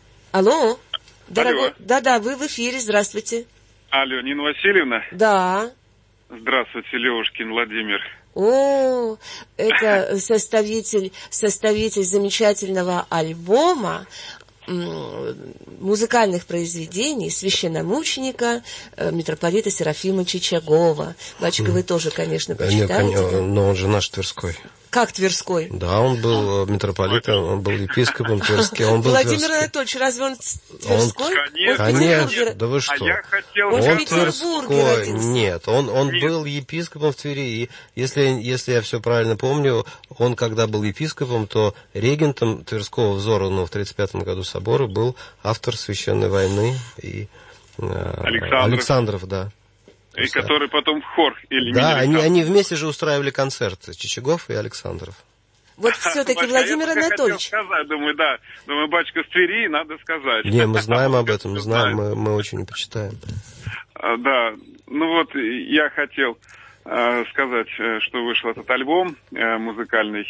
Дорогой. Да, вы в эфире. Здравствуйте. Алло, Нина Васильевна? Да. Здравствуйте, Левушкин Владимир. О, это составитель замечательного альбома музыкальных произведений священномученика митрополита Серафима Чичагова. Батюшка, вы тоже, конечно, почитаете. Нет, но он же наш Тверской. Как Тверской? Да, он был митрополитом, он был епископом Тверским. Владимир Анатольевич, разве он Тверской? Конечно, да вы что? Он Тверской. Нет, он был епископом в Твери. И если я все правильно помню, он, когда был епископом, то регентом Тверского взорванного в 1935 году собора был автор «Священной войны» и Александров, да. И который потом в хор или да, они вместе же устраивали концерты, Чичагов и Александров. Вот все-таки Владимир Анатольевич. Думаю, батюшка с Твери, надо сказать. Не, мы знаем об этом, мы очень почитаем. Да, я хотел сказать, что вышел этот альбом музыкальный.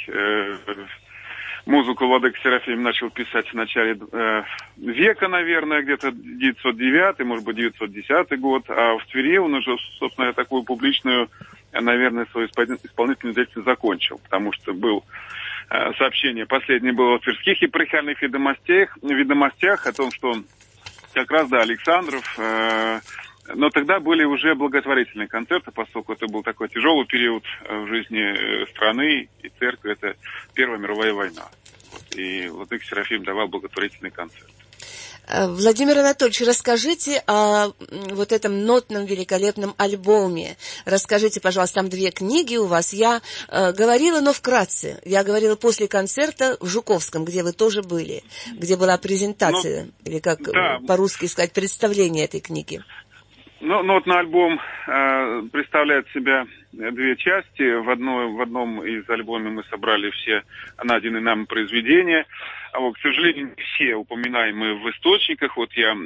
Музыку владыка Серафим начал писать в начале века, наверное, где-то 909, может быть, 910 год, а в Твери он уже, собственно, такую публичную, наверное, свою исполнительную деятельность закончил, потому что был сообщение, последнее было в Тверских епархиальных ведомостях о том, что как раз, Александров, но тогда были уже благотворительные концерты, поскольку это был такой тяжелый период в жизни страны и церкви, это Первая мировая война. И владыка Серафим давал благотворительный концерт. Владимир Анатольевич, расскажите о вот этом нотном великолепном альбоме. Расскажите, пожалуйста, там 2 книги у вас. Я говорила, но вкратце. Я говорила после концерта в Жуковском, где вы тоже были, где была презентация, или как по-русски сказать, представление этой книги. Нотный альбом представляет себя 2 части. В одном из альбомов мы собрали все найденные нам произведения. К сожалению, не все упоминаемые в источниках. Вот я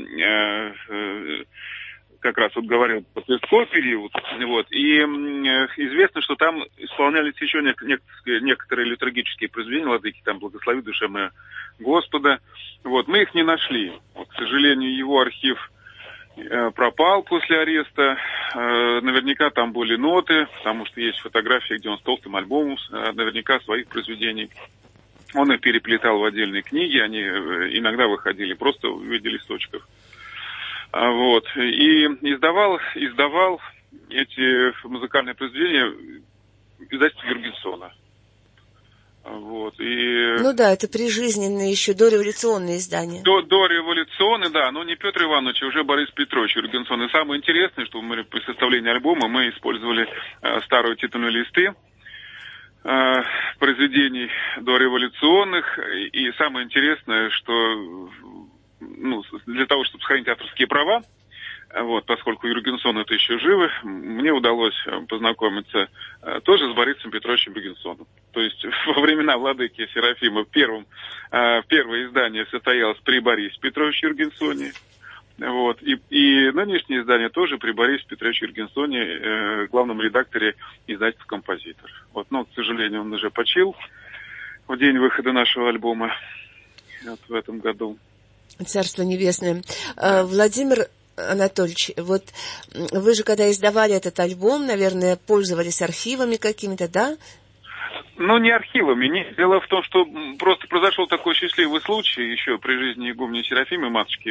как раз вот говорил про Тверской период. И известно, что там исполнялись еще некоторые литургические произведения владыки, там «Благослови душа моя Господа». Мы их не нашли. К сожалению, его архив пропал после ареста. Наверняка там были ноты, потому что есть фотографии, где он с толстым альбомом, наверняка своих произведений. Он их переплетал в отдельные книги, они иногда выходили просто в виде листочков. И издавал эти музыкальные произведения издательство Юргенсона. Это прижизненные еще дореволюционные издания. Дореволюционные, да, но не Петр Иванович, а уже Борис Петрович Юргенсон. И самое интересное, что мы при составлении альбома мы использовали старые титульные листы произведений дореволюционных. И самое интересное, что для того, чтобы сохранить авторские права, поскольку Юргенсон это еще живы, мне удалось познакомиться тоже с Борисом Петровичем Юргенсоном. То есть во времена владыки Серафима первое издание состоялось при Борисе Петровиче Юргенсоне. И нынешнее издание тоже при Борисе Петровиче Юргенсоне, главном редакторе издательства «Композитор». Но, к сожалению, он уже почил в день выхода нашего альбома в этом году. Царство небесное. Владимир Анатольевич, вы же, когда издавали этот альбом, наверное, пользовались архивами какими-то, да? Не архивами. Нет. Дело в том, что просто произошел такой счастливый случай еще при жизни игумени Серафимы, матушки,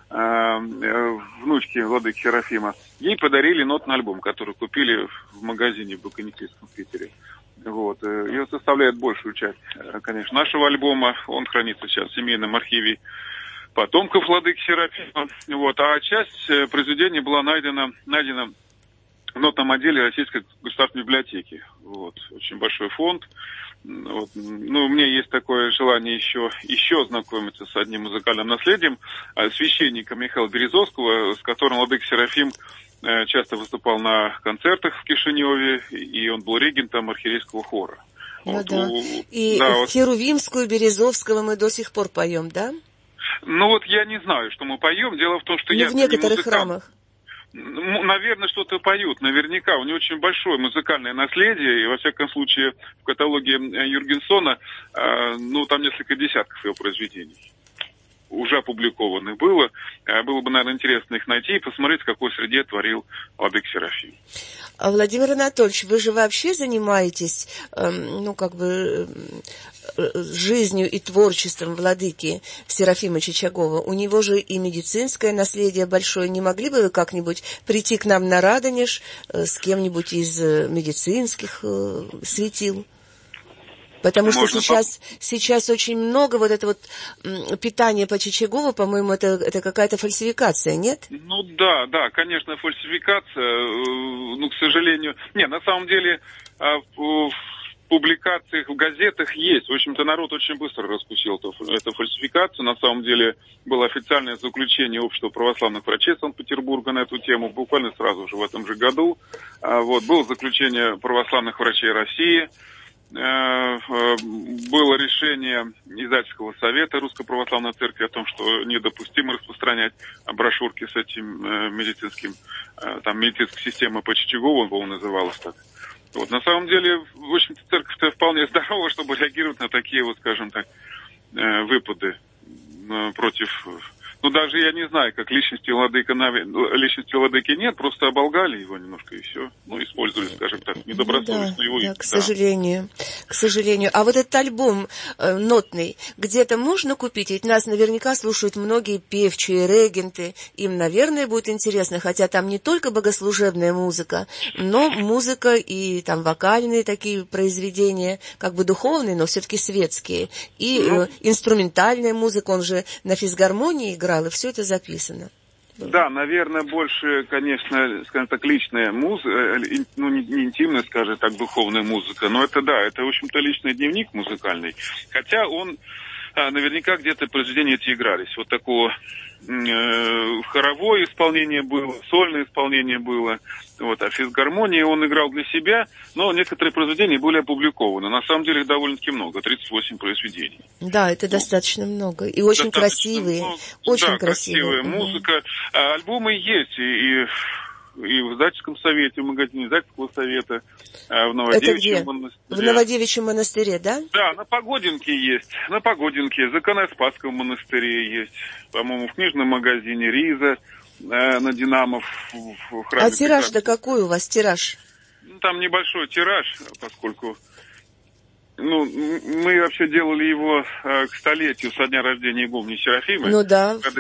внучки владыки Серафима. Ей подарили нотный альбом, который купили в магазине в Баконетинском в Питере. Ее составляет большую часть, конечно, нашего альбома. Он хранится сейчас в семейном архиве потомков владыки Серафима. А часть произведений была найдена в нотном отделе Российской государственной библиотеки. Очень большой фонд. У меня есть такое желание еще знакомиться с одним музыкальным наследием священника Михаила Березовского, с которым владыка Серафим часто выступал на концертах в Кишиневе, и он был регентом архиерейского хора. Херувимскую Березовского мы до сих пор поем, да? Я не знаю, что мы поем. Дело в том, что я в некоторых храмах. Наверное, что-то поют, наверняка. У него очень большое музыкальное наследие, и, во всяком случае, в каталоге Юргенсона, там несколько десятков его произведений уже опубликованы было. Было бы, наверное, интересно их найти и посмотреть, в какой среде творил владыка Серафим. Владимир Анатольевич, вы же вообще занимаетесь, жизнью и творчеством владыки Серафима Чичагова. У него же и медицинское наследие большое. Не могли бы вы как-нибудь прийти к нам на Радонеж с кем-нибудь из медицинских светил? Потому что сейчас очень много питания по Чичагову, по-моему, это какая-то фальсификация, нет? Да, конечно, фальсификация, к сожалению. На самом деле, в публикациях в газетах есть. В общем-то, народ очень быстро раскусил эту фальсификацию. На самом деле, было официальное заключение Общества православных врачей Санкт-Петербурга на эту тему, буквально сразу же в этом же году. Было заключение православных врачей России. Было решение издательского совета Русской Православной Церкви о том, что недопустимо распространять брошюрки с этим медицинской системой по Чичагову, он называлась так. На самом деле, в общем-то, церковь-то вполне здорова, чтобы реагировать на такие, скажем так, выпады против... даже я не знаю, как личности владыки нет, просто оболгали его немножко и все. Использовали, скажем так, недобросовестно его. Да, к сожалению. А этот альбом нотный где-то можно купить? Ведь нас наверняка слушают многие певчие, регенты. Им, наверное, будет интересно, хотя там не только богослужебная музыка, но музыка и вокальные такие произведения, духовные, но все-таки светские. И инструментальная музыка, он же на физгармонии играл. играл, и все это записано. Да, наверное, больше, конечно, скажем так, личная музыка, ну, не интимная, скажем так, духовная музыка, но это, да, это, в общем-то, личный дневник музыкальный. Хотя он, наверняка где-то произведения эти игрались. Вот такого хоровое исполнение было, сольное исполнение было, вот, а физгармонии он играл для себя, но некоторые произведения были опубликованы. На самом деле их довольно-таки много, 38 произведений. Да, это достаточно много. И очень красивые. Много, очень да, красивые. красивая музыка. Альбомы есть и в издательском совете, в магазине издательского совета, в Новодевичьем монастыре. В Новодевичьем монастыре, да? Да, на Погодинке есть. На Погодинке, Законоспасском монастыре есть. По-моему, в книжном магазине Риза, на Динамо, в храме. А тираж-то какой у вас, тираж? Ну, там небольшой тираж, поскольку... Ну, мы вообще делали его к столетию со дня рождения игумни Серафимы. Ну да, в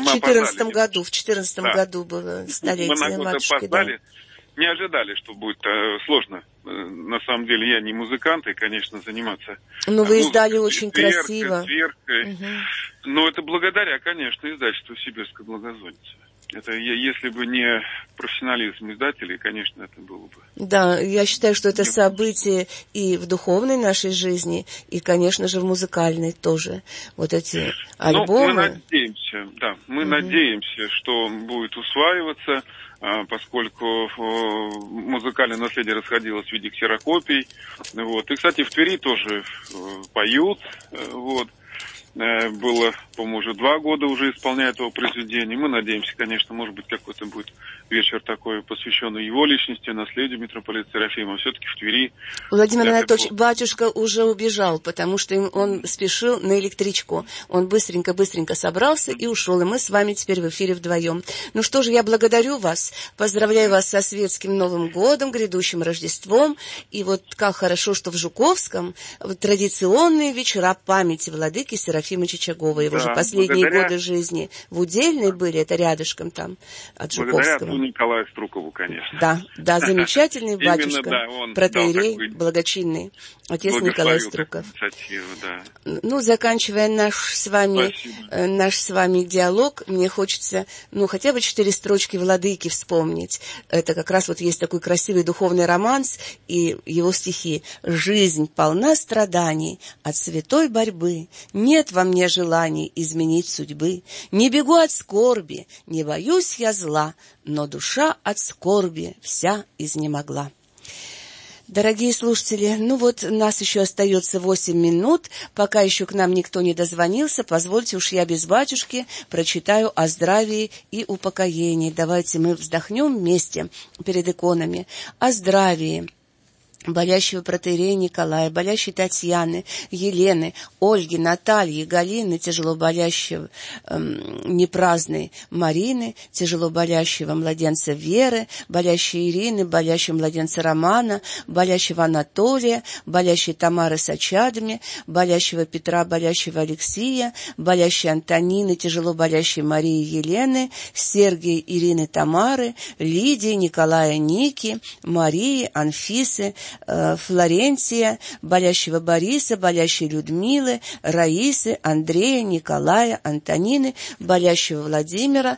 2014 году было столетие мы на год матушки. опоздали. Да. Не ожидали, что будет сложно. На самом деле я не музыкант, и, конечно, заниматься... Но вы издали очень красиво. Сверкой. Но это благодаря, конечно, издательству «Сибирская благозонница». Это если бы не профессионализм издателей, конечно, это было бы... Да, я считаю, что это событие и в духовной нашей жизни, и, конечно же, в музыкальной тоже. Вот эти альбомы... Мы надеемся, да, надеемся, что он будет усваиваться, поскольку музыкальное наследие расходилось в виде ксерокопий. Вот. И, кстати, в Твери тоже поют, вот. Было, по-моему, уже 2 года уже исполняет его произведение. Мы надеемся, конечно, может быть, какой-то будет вечер такой, посвященный его личности, наследию митрополита Серафима. Все-таки в Твери. Владимир Анатольевич, батюшка уже убежал, потому что он спешил на электричку. Он быстренько собрался и ушел. И мы с вами теперь в эфире вдвоем. Ну что же, я благодарю вас, поздравляю вас со светским Новым годом, грядущим Рождеством. И вот как хорошо, что в Жуковском традиционные вечера памяти владыки Серафима Чичагова. Его же последние годы жизни в Удельной были, это рядышком там от Жуковского. Благодаря Николаю Струкову, конечно. Да, замечательный батюшка, протоиерей, благочинный, отец Николай Струков. Да. Ну, заканчивая наш с вами диалог, мне хочется, хотя бы 4 строчки Владыки вспомнить. Это как раз вот есть такой красивый духовный романс и его стихи. «Жизнь полна страданий от святой борьбы, нет во мне желаний изменить судьбы, не бегу от скорби, не боюсь я зла, но душа от скорби вся изнемогла». Дорогие слушатели, нас еще остается 8 минут, пока еще к нам никто не дозвонился, позвольте уж я без батюшки прочитаю о здравии и упокоении. Давайте мы вздохнем вместе перед иконами. О здравии болящего протоиерея Николая, болящей Татьяны, Елены, Ольги, Натальи, Галины, тяжело болящего непраздной Марины, тяжело болящего младенца Веры, болящей Ирины, болящего младенца Романа, болящего Анатолия, болящей Тамары с очадами, болящего Петра, болящего Алексия, болящей Антонины, тяжело болящей Марии Елены, Сергия, Ирины, Тамары, Лидии, Николая, Ники, Марии, Анфисы, Флоренция, болящего Бориса, болящей Людмилы, Раисы, Андрея, Николая, Антонины, болящего Владимира,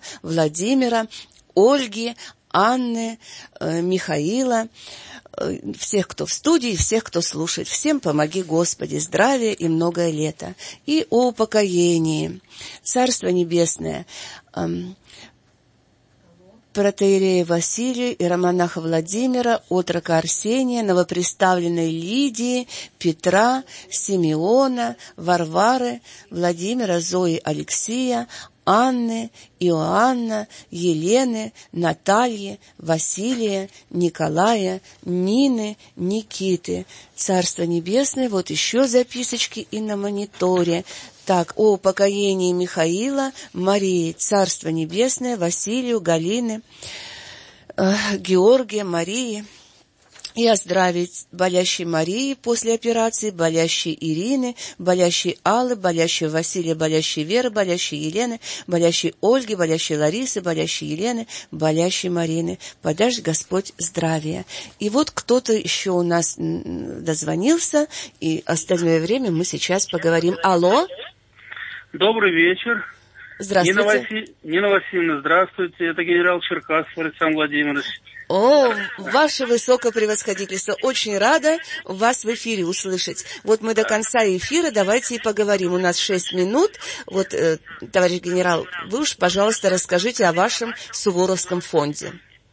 Ольги, Анны, Михаила, всех, кто в студии, всех, кто слушает. Всем помоги, Господи, здравия и многое лето. И о упокоении. Царство Небесное, протоиерея Василия, иеромонаха Владимира, отрока Арсения, новоприставленной Лидии, Петра, Симеона, Варвары, Владимира, Зои, Алексия, Анны, Иоанна, Елены, Натальи, Василия, Николая, Нины, Никиты. Царство Небесное, вот еще записочки и на мониторе. Так, о упокоении Михаила, Марии, Царство Небесное, Василию, Галины, Георгия, Марии. И о здравии болящей Марии после операции, болящей Ирины, болящей Аллы, болящей Василия, болящей Веры, болящей Елены, болящей Ольги, болящей Ларисы, болящей Елены, болящей Марины. Подай Господь здравия. И вот кто-то еще у нас дозвонился, и остальное время мы сейчас поговорим. Алло? Добрый вечер. Здравствуйте. Нина Васильевна, здравствуйте. Это генерал Черкасов Александр Владимирович. О, ваше высокопревосходительство, очень рада вас в эфире услышать. Вот мы до конца эфира давайте и поговорим. У нас 6 минут. Вот, товарищ генерал, вы уж, пожалуйста, расскажите о вашем Суворовском фонде.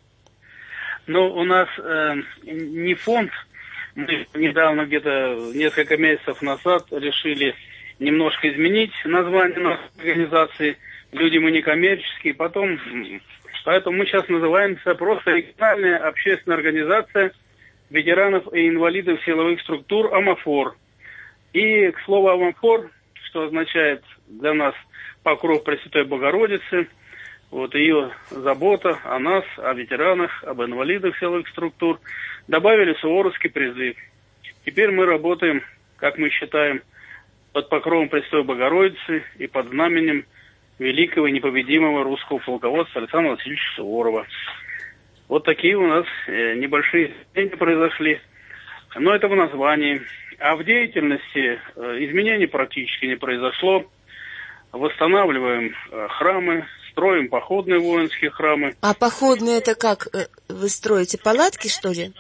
Ну, у нас не фонд. Мы недавно, где-то несколько месяцев назад, решили немножко изменить название нашей организации. Люди мы некоммерческие. Поэтому мы сейчас называемся просто региональная общественная организация ветеранов и инвалидов силовых структур «Амафор». И, к слову, «Амафор», что означает для нас покров Пресвятой Богородицы, вот ее забота о нас, о ветеранах, об инвалидах силовых структур, добавили суворовский призыв. Теперь мы работаем, как мы считаем, под покровом Пресвятой Богородицы и под знаменем великого и непобедимого русского полководца Александра Васильевича Суворова. Вот такие у нас небольшие изменения произошли. Но это в названии. А в деятельности изменений практически не произошло. Восстанавливаем храмы, строим походные воинские храмы. А походные это как? Вы строите палатки, что ли?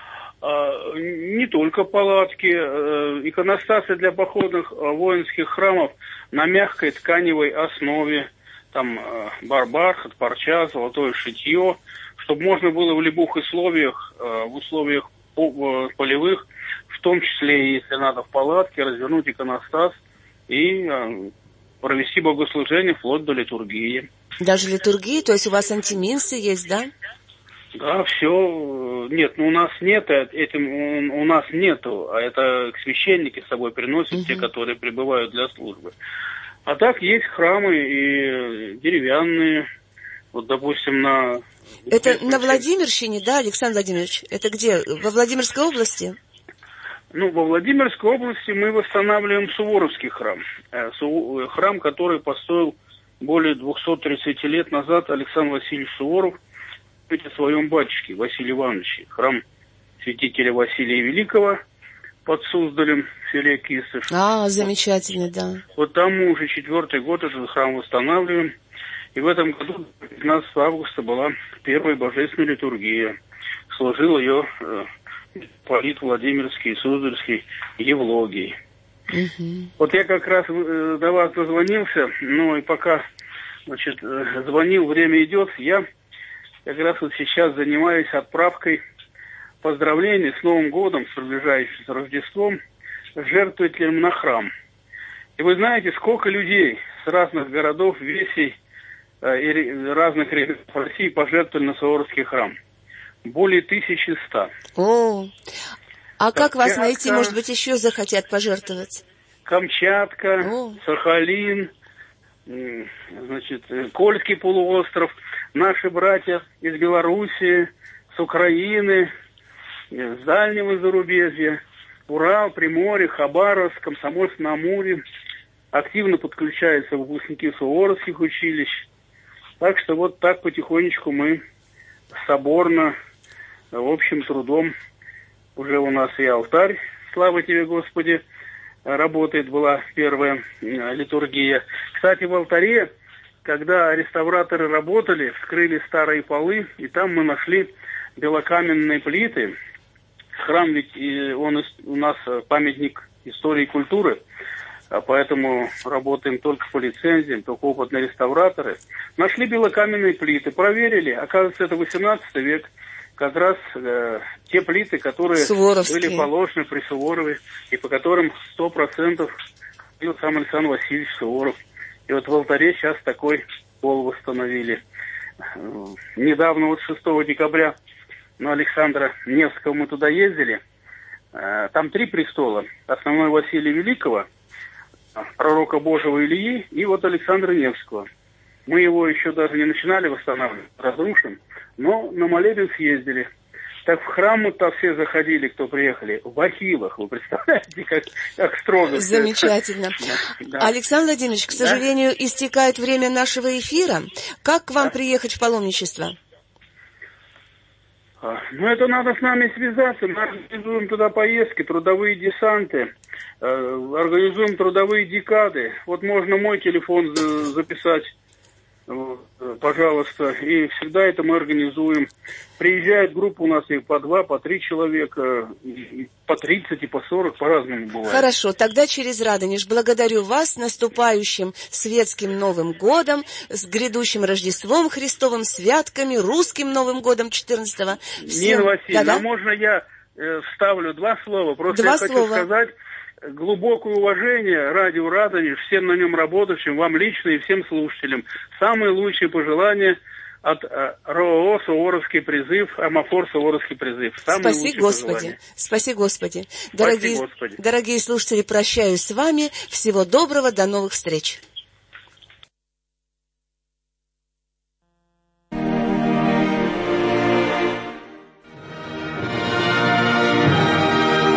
Не только палатки, иконостасы для походных воинских храмов на мягкой тканевой основе, там бархат, парча, золотое шитье, чтобы можно было в любых условиях, полевых, в том числе, если надо в палатке, развернуть иконостас и провести богослужение вплоть до литургии. Даже литургии? То есть у вас антиминсы есть, да? Да, все. Нет, у нас нет, у нас нету, а это священники с собой приносят, те, которые прибывают для службы. А так есть храмы и деревянные, вот, допустим, на... Это на Владимирщине, да, Александр Владимирович? Это где? Во Владимирской области? Ну, во Владимирской области мы восстанавливаем Суворовский храм. Храм, который построил более 230 лет назад Александр Васильевич Суворов о своем батюшке Василия Ивановича. Храм святителя Василия Великого под Суздалем, в селе Кисыш. Замечательно, да. Вот там мы уже 4-й год этот храм восстанавливаем. И в этом году, 15 августа, была первая божественная литургия. Служил ее митрополит Владимирский и Суздальский Евлогий. Вот я как раз до вас дозвонился, но и пока, звонил, время идет, я как раз вот сейчас занимаюсь отправкой поздравлений с Новым годом, с приближающимся Рождеством, жертвователям на храм. И вы знаете, сколько людей с разных городов, весей и разных регионов России пожертвовали на Суворовский храм. Более 1100. О, а как вас найти? Может быть, еще захотят пожертвовать? Камчатка, Сахалин, Кольский полуостров, наши братья из Белоруссии, с Украины, с дальнего зарубежья, Урал, Приморье, Хабаровск, Комсомольск-на-Амуре. Активно подключаются выпускники суворовских училищ. Так что вот так потихонечку мы соборно, общим трудом, уже у нас и алтарь, слава тебе, Господи, работает, была первая литургия. Кстати, в алтаре, когда реставраторы работали, вскрыли старые полы, и там мы нашли белокаменные плиты. Храм ведь он у нас памятник истории и культуры, поэтому работаем только по лицензиям, только опытные реставраторы. Нашли белокаменные плиты, проверили, оказывается, это 18 век, как раз те плиты, которые были положены при Суворове, и по которым 100% был сам Александр Васильевич Суворов. И вот в алтаре сейчас такой пол восстановили. Недавно, вот 6 декабря, на Александра Невского мы туда ездили. Там 3 престола. Основной Василия Великого, пророка Божьего Илии, и вот Александра Невского. Мы его еще даже не начинали восстанавливать, разрушим, но на молебен съездили. Так в храм мы-то все заходили, кто приехали, в бахилах. Вы представляете, как строго. Замечательно. Да. Александр Владимирович, к сожалению, истекает время нашего эфира. Как к вам приехать в паломничество? Ну, это надо с нами связаться. Мы организуем туда поездки, трудовые десанты, организуем трудовые декады. Вот можно мой телефон записать, пожалуйста. И всегда это мы организуем. Приезжает группа у нас и по 2, по 3 человека, и по 30, и по 40, по-разному бывает. Хорошо, тогда через Радонеж благодарю вас с наступающим светским Новым годом, с грядущим Рождеством Христовым, святками, русским Новым годом 14-го. Нина Васильевна, можно я вставлю 2 слова? Просто я хочу сказать глубокое уважение радио Радонеж, всем на нем работающим, вам лично и всем слушателям. Самые лучшие пожелания от РОО «Суворовский призыв», Амафор «Суворовский призыв». Спаси Господи, спаси Господи. Дорогие слушатели, прощаюсь с вами. Всего доброго, до новых встреч.